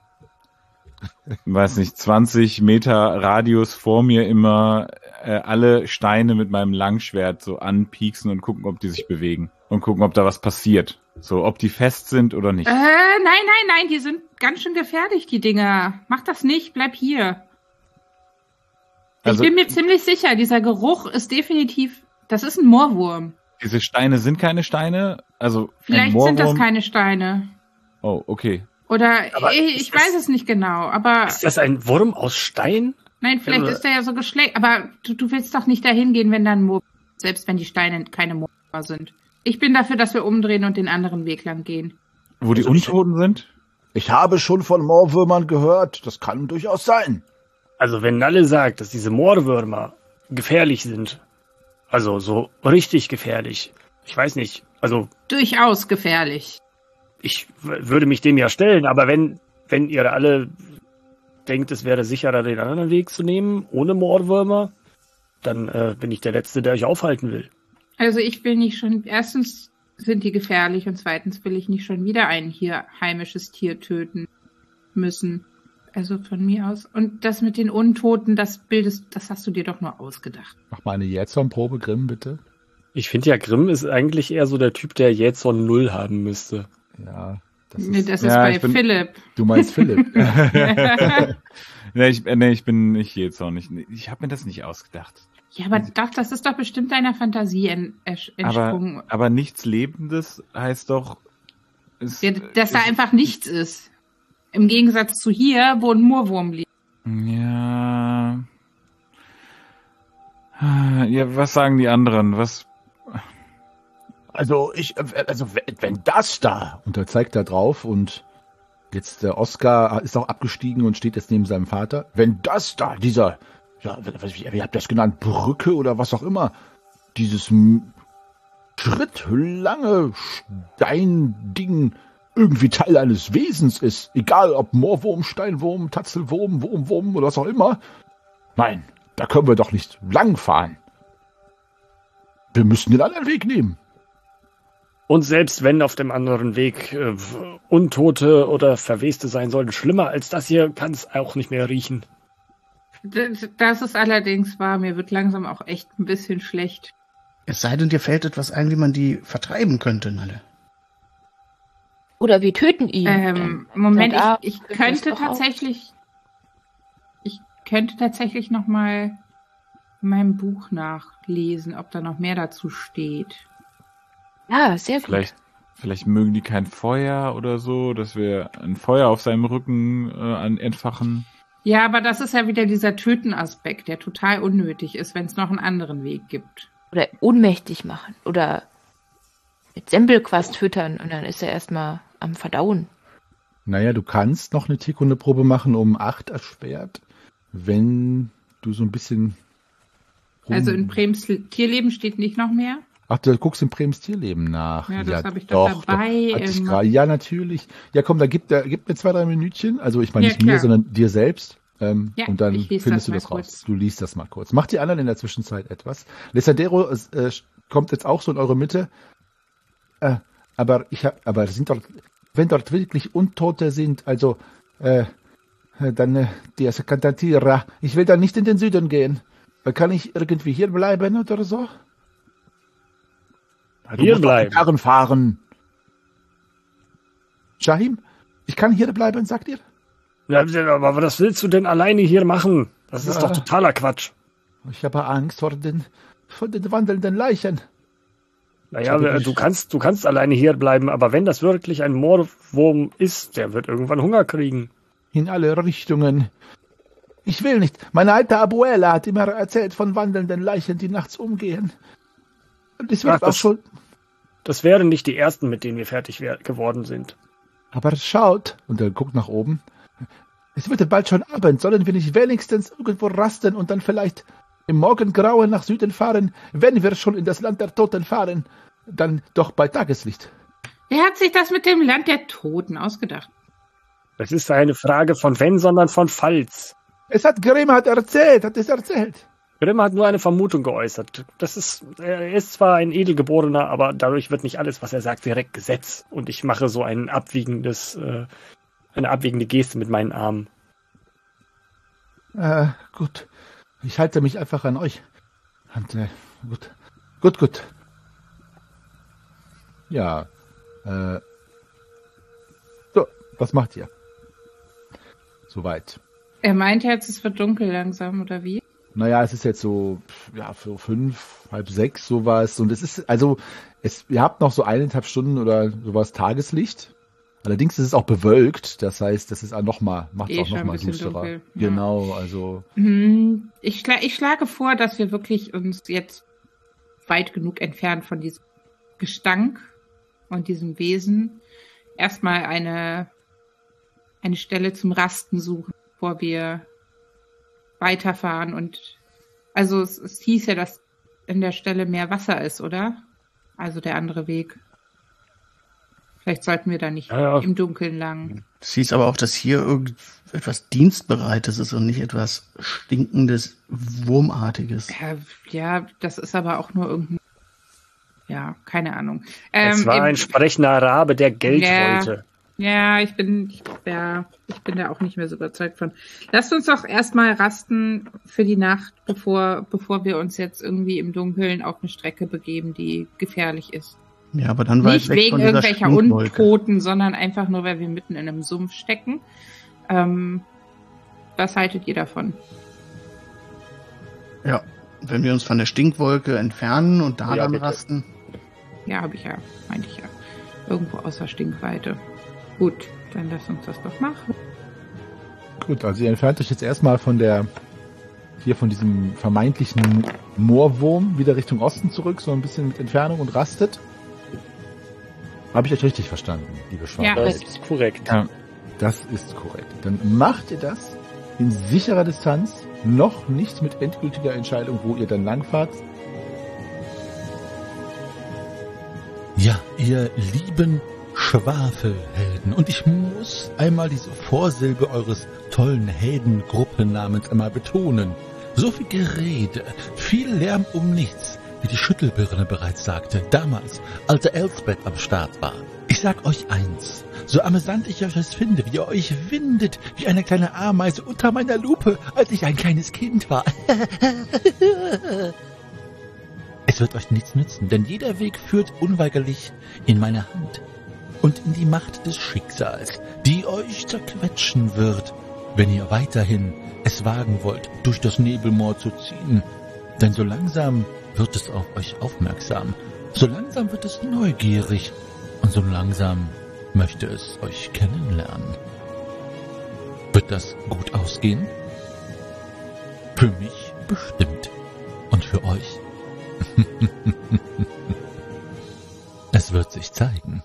weiß nicht, zwanzig Meter Radius vor mir immer äh, alle Steine mit meinem Langschwert so anpieksen und gucken, ob die sich bewegen und gucken, ob da was passiert. So, ob die fest sind oder nicht. Äh, nein, nein, nein, die sind ganz schön gefährlich, die Dinger. Mach das nicht, bleib hier. Also, ich bin mir ziemlich sicher, dieser Geruch ist definitiv, das ist ein Moorwurm. diese Steine sind keine Steine? Also ein Vielleicht Moorwurm? sind das keine Steine. Oh, okay. Oder Aber ich, ist ich das- weiß es nicht genau, aber Ist das ein Wurm aus Stein? nein, vielleicht Ja, ist der ja so geschleckt. Aber du, du willst doch nicht dahin gehen, wenn da ein Moor, selbst wenn die Steine keine Moorwürmer sind. Ich bin dafür, dass wir umdrehen und den anderen Weg lang gehen. Wo die Also ich- Untoten sind? Ich habe schon von Moorwürmern gehört. Das kann durchaus sein. Also wenn Nalle sagt, dass diese Moorwürmer gefährlich sind, also so richtig gefährlich, ich weiß nicht, also Durchaus gefährlich. ich w- würde mich dem ja stellen, aber wenn, wenn ihr alle denkt, es wäre sicherer, den anderen Weg zu nehmen, ohne Moorwürmer, dann äh, bin ich der Letzte, der euch aufhalten will. Also ich will nicht schon, erstens sind die gefährlich und zweitens will ich nicht schon wieder ein hier heimisches Tier töten müssen. Also von mir aus. Und das mit den Untoten, das bildest, das hast du dir doch nur ausgedacht. Mach mal eine Jähzorn-Probe, Grimm, bitte. Ich finde ja, Grimm ist eigentlich eher so der Typ, der Jähzorn null haben müsste. Ja, das Nee, ist, das ist ja, bei ich bin- Philipp. du meinst Philipp. nee, ich, äh, nee, ich bin nicht jetzt auch nicht. Ich habe mir das nicht ausgedacht. Ja, aber doch, das ist doch bestimmt deiner Fantasie en, esch- entsprungen. Aber, aber nichts Lebendes heißt doch. Ist, Ja, dass da ist, einfach nichts ist. Im Gegensatz zu hier, wo ein Moorwurm liegt. Ja. Ja, was sagen die anderen? Was? Also ich, also wenn- wenn das da, und er zeigt da drauf und jetzt der Oscar ist auch abgestiegen und steht jetzt neben seinem Vater, wenn das da, dieser, ja, wie, wie habt ihr das genannt, Brücke oder was auch immer, dieses m- schrittlange Steinding irgendwie Teil eines Wesens ist, egal ob Moorwurm, Steinwurm, Tatzelwurm, Wurmwurm oder was auch immer, nein, da können wir doch nicht langfahren. Wir müssen den anderen Weg nehmen. Und selbst wenn auf dem anderen Weg äh, Untote oder Verweste sein sollten, schlimmer als das hier kann es auch nicht mehr riechen. Das, das ist allerdings wahr. Mir wird langsam auch echt ein bisschen schlecht. Es sei denn, dir fällt etwas ein, wie man die vertreiben könnte, Nalle. Oder wir töten ihn. Ähm, Dann- Moment, dann ich, ich darf- könnte das doch auch. tatsächlich, ich könnte tatsächlich noch mal in meinem Buch nachlesen, ob da noch mehr dazu steht. Ja, sehr gut. Vielleicht, vielleicht mögen die kein Feuer oder so, dass wir ein Feuer auf seinem Rücken äh, an- entfachen. Ja, aber das ist ja wieder dieser Töten-Aspekt, der total unnötig ist, wenn es noch einen anderen Weg gibt. Oder ohnmächtig machen. Oder mit Sembelquast füttern und dann ist er erstmal am Verdauen. Naja, du kannst noch eine Tierkundeprobe machen um acht erschwert, wenn du so ein bisschen... rum- Also in Brems Tierleben steht nicht noch mehr. Ach, du guckst im Brems Tierleben nach. Ja, das hab ich doch dabei, hatte ich ähm. gerade. Ja, natürlich. Ja, komm, da gib, da, gib mir zwei, drei Minütchen. Also ich meine Ja, nicht mir, klar. sondern dir selbst. Ähm, Ja, und dann ich lese findest das du mal das raus. kurz. Du liest das mal kurz. Macht die anderen in der Zwischenzeit etwas. Lesandero äh, kommt jetzt auch so in eure Mitte. Äh, aber ich hab, aber sind dort, wenn dort wirklich Untote sind, also äh, dann äh, die Sekantantira. Ich will dann nicht in den Süden gehen. Kann ich irgendwie hier bleiben oder so? Ja, du Hier musst doch bleiben. Karren fahren. Shahim, ich kann hier bleiben, sagt ihr? Ja, aber was willst du denn alleine hier machen? Das ist Ja. doch totaler Quatsch. Ich habe Angst vor den, vor den wandelnden Leichen. Naja, Aber äh, ich- du kannst, du kannst alleine hier bleiben, aber wenn das wirklich ein Moorwurm ist, der wird irgendwann Hunger kriegen. in alle Richtungen. Ich will nicht. Meine alte Abuela hat immer erzählt von wandelnden Leichen, die nachts umgehen. Und es wird Ach, auch das, schon... das wären nicht die ersten, mit denen wir fertig wär- geworden sind. Aber schaut, und er guckt nach oben, es wird ja bald schon Abend, sollen wir nicht wenigstens irgendwo rasten und dann vielleicht im Morgengrauen nach Süden fahren, wenn wir schon in das Land der Toten fahren, dann doch bei Tageslicht. Wer hat sich das mit dem Land der Toten ausgedacht? Das ist eine Frage von wenn, sondern von falls. Es hat Grimm hat erzählt, hat es erzählt. Grimm hat nur eine Vermutung geäußert. Das ist, er ist zwar ein Edelgeborener, aber dadurch wird nicht alles, was er sagt, direkt Gesetz. Und ich mache so ein abwiegendes, äh, eine abwiegende Geste mit meinen Armen. Äh, gut. Ich halte mich einfach an euch. Und, äh, gut. Gut, gut. Ja. Äh. So, was macht ihr? Soweit. Er meint jetzt, es wird dunkel langsam, oder wie? Naja, es ist jetzt so, ja, für fünf, halb sechs, sowas. Und es ist, also, es, ihr habt noch so eineinhalb Stunden oder sowas Tageslicht. Allerdings ist es auch bewölkt. Das heißt, das ist auch noch mal, macht es Eh auch noch schon mal ein bisschen düsterer. dunkel, ja. Genau, also. Hm, Ich, schla ich schlage vor, dass wir wirklich uns jetzt weit genug entfernt von diesem Gestank und diesem Wesen erstmal eine, eine Stelle zum Rasten suchen, bevor wir weiterfahren. Und also es, es hieß ja, dass in der Stelle mehr Wasser ist, oder? Also der andere Weg. Vielleicht sollten wir da nicht Ja, ja. im Dunkeln lang. Es hieß aber auch, dass hier irgendetwas Dienstbereites ist und nicht etwas Stinkendes, Wurmartiges. Ja, ja, das ist aber auch nur irgendein... Ja, keine Ahnung. Ähm, es war im- ein sprechender Arabe, der Geld Ja. wollte. Ja, ich bin, ich, ja, ich bin da auch nicht mehr so überzeugt von. Lasst uns doch erstmal rasten für die Nacht, bevor, bevor wir uns jetzt irgendwie im Dunkeln auf eine Strecke begeben, die gefährlich ist. Ja, aber dann war Nicht ich weg wegen von dieser irgendwelcher Stinkwolke. Untoten, sondern einfach nur, weil wir mitten in einem Sumpf stecken. Ähm, was haltet ihr davon? Ja, wenn wir uns von der Stinkwolke entfernen und da Ja, dann bitte. rasten. Ja, habe ich ja, meinte ich ja. Irgendwo außer Stinkweite. Gut, dann lass uns das doch machen. Gut, also ihr entfernt euch jetzt erstmal von der, hier von diesem vermeintlichen Moorwurm wieder Richtung Osten zurück, so ein bisschen mit Entfernung und rastet. Habe ich euch richtig verstanden, liebe Schwarze? Ja. Das ist korrekt. Ja, das ist korrekt. Dann macht ihr das in sicherer Distanz, noch nicht mit endgültiger Entscheidung, wo ihr dann langfahrt. Ja, ihr lieben Schwafelhelden. Und ich muss einmal diese Vorsilbe eures tollen Heldengruppenamens einmal betonen. So viel Gerede, viel Lärm um nichts, wie die Schüttelbirne bereits sagte, damals, als der Elsbeth am Start war. Ich sag euch eins, so amüsant ich euch es finde, wie ihr euch windet, wie eine kleine Ameise unter meiner Lupe, als ich ein kleines Kind war. Es wird euch nichts nützen, denn jeder Weg führt unweigerlich in meine Hand und in die Macht des Schicksals, die euch zerquetschen wird, wenn ihr weiterhin es wagen wollt, durch das Nebelmoor zu ziehen. Denn so langsam wird es auf euch aufmerksam, so langsam wird es neugierig und so langsam möchte es euch kennenlernen. Wird das gut ausgehen? Für mich bestimmt. Und für euch? Es wird sich zeigen.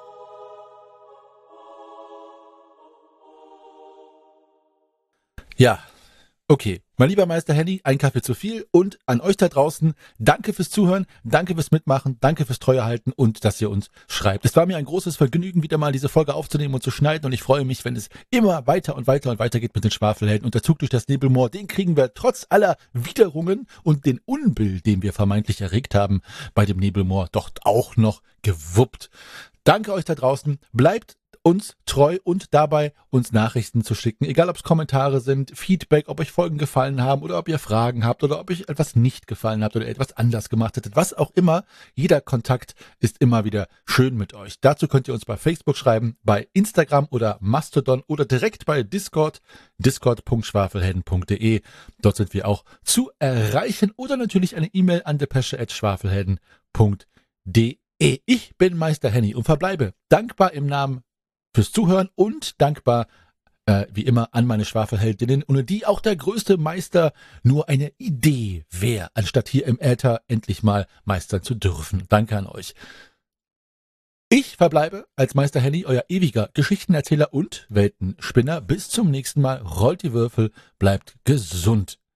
Ja, okay. Mein lieber Meister Henny, ein Kaffee zu viel und an euch da draußen, danke fürs Zuhören, danke fürs Mitmachen, danke fürs Treuehalten und dass ihr uns schreibt. Es war mir ein großes Vergnügen, wieder mal diese Folge aufzunehmen und zu schneiden und ich freue mich, wenn es immer weiter und weiter und weiter geht mit den Schwafelhelden und der Zug durch das Nebelmoor, den kriegen wir trotz aller Widerungen und den Unbill, den wir vermeintlich erregt haben bei dem Nebelmoor, doch auch noch gewuppt. Danke euch da draußen, bleibt uns treu und dabei uns Nachrichten zu schicken, egal ob es Kommentare sind, Feedback, ob euch Folgen gefallen haben oder ob ihr Fragen habt oder ob euch etwas nicht gefallen habt oder etwas anders gemacht hättet, was auch immer. Jeder Kontakt ist immer wieder schön mit euch. Dazu könnt ihr uns bei Facebook schreiben, bei Instagram oder Mastodon oder direkt bei Discord, discord punkt schwafelhelden punkt de. Dort sind wir auch zu erreichen oder natürlich eine E-Mail an depesche at schwafelhelden punkt de. Ich bin Meister Henny und verbleibe dankbar im Namen fürs Zuhören und dankbar äh, wie immer an meine Schwafelheldinnen, ohne die auch der größte Meister nur eine Idee wäre, anstatt hier im Äther endlich mal meistern zu dürfen. Danke an euch. Ich verbleibe als Meister Henny, euer ewiger Geschichtenerzähler und Weltenspinner. Bis zum nächsten Mal. Rollt die Würfel, bleibt gesund.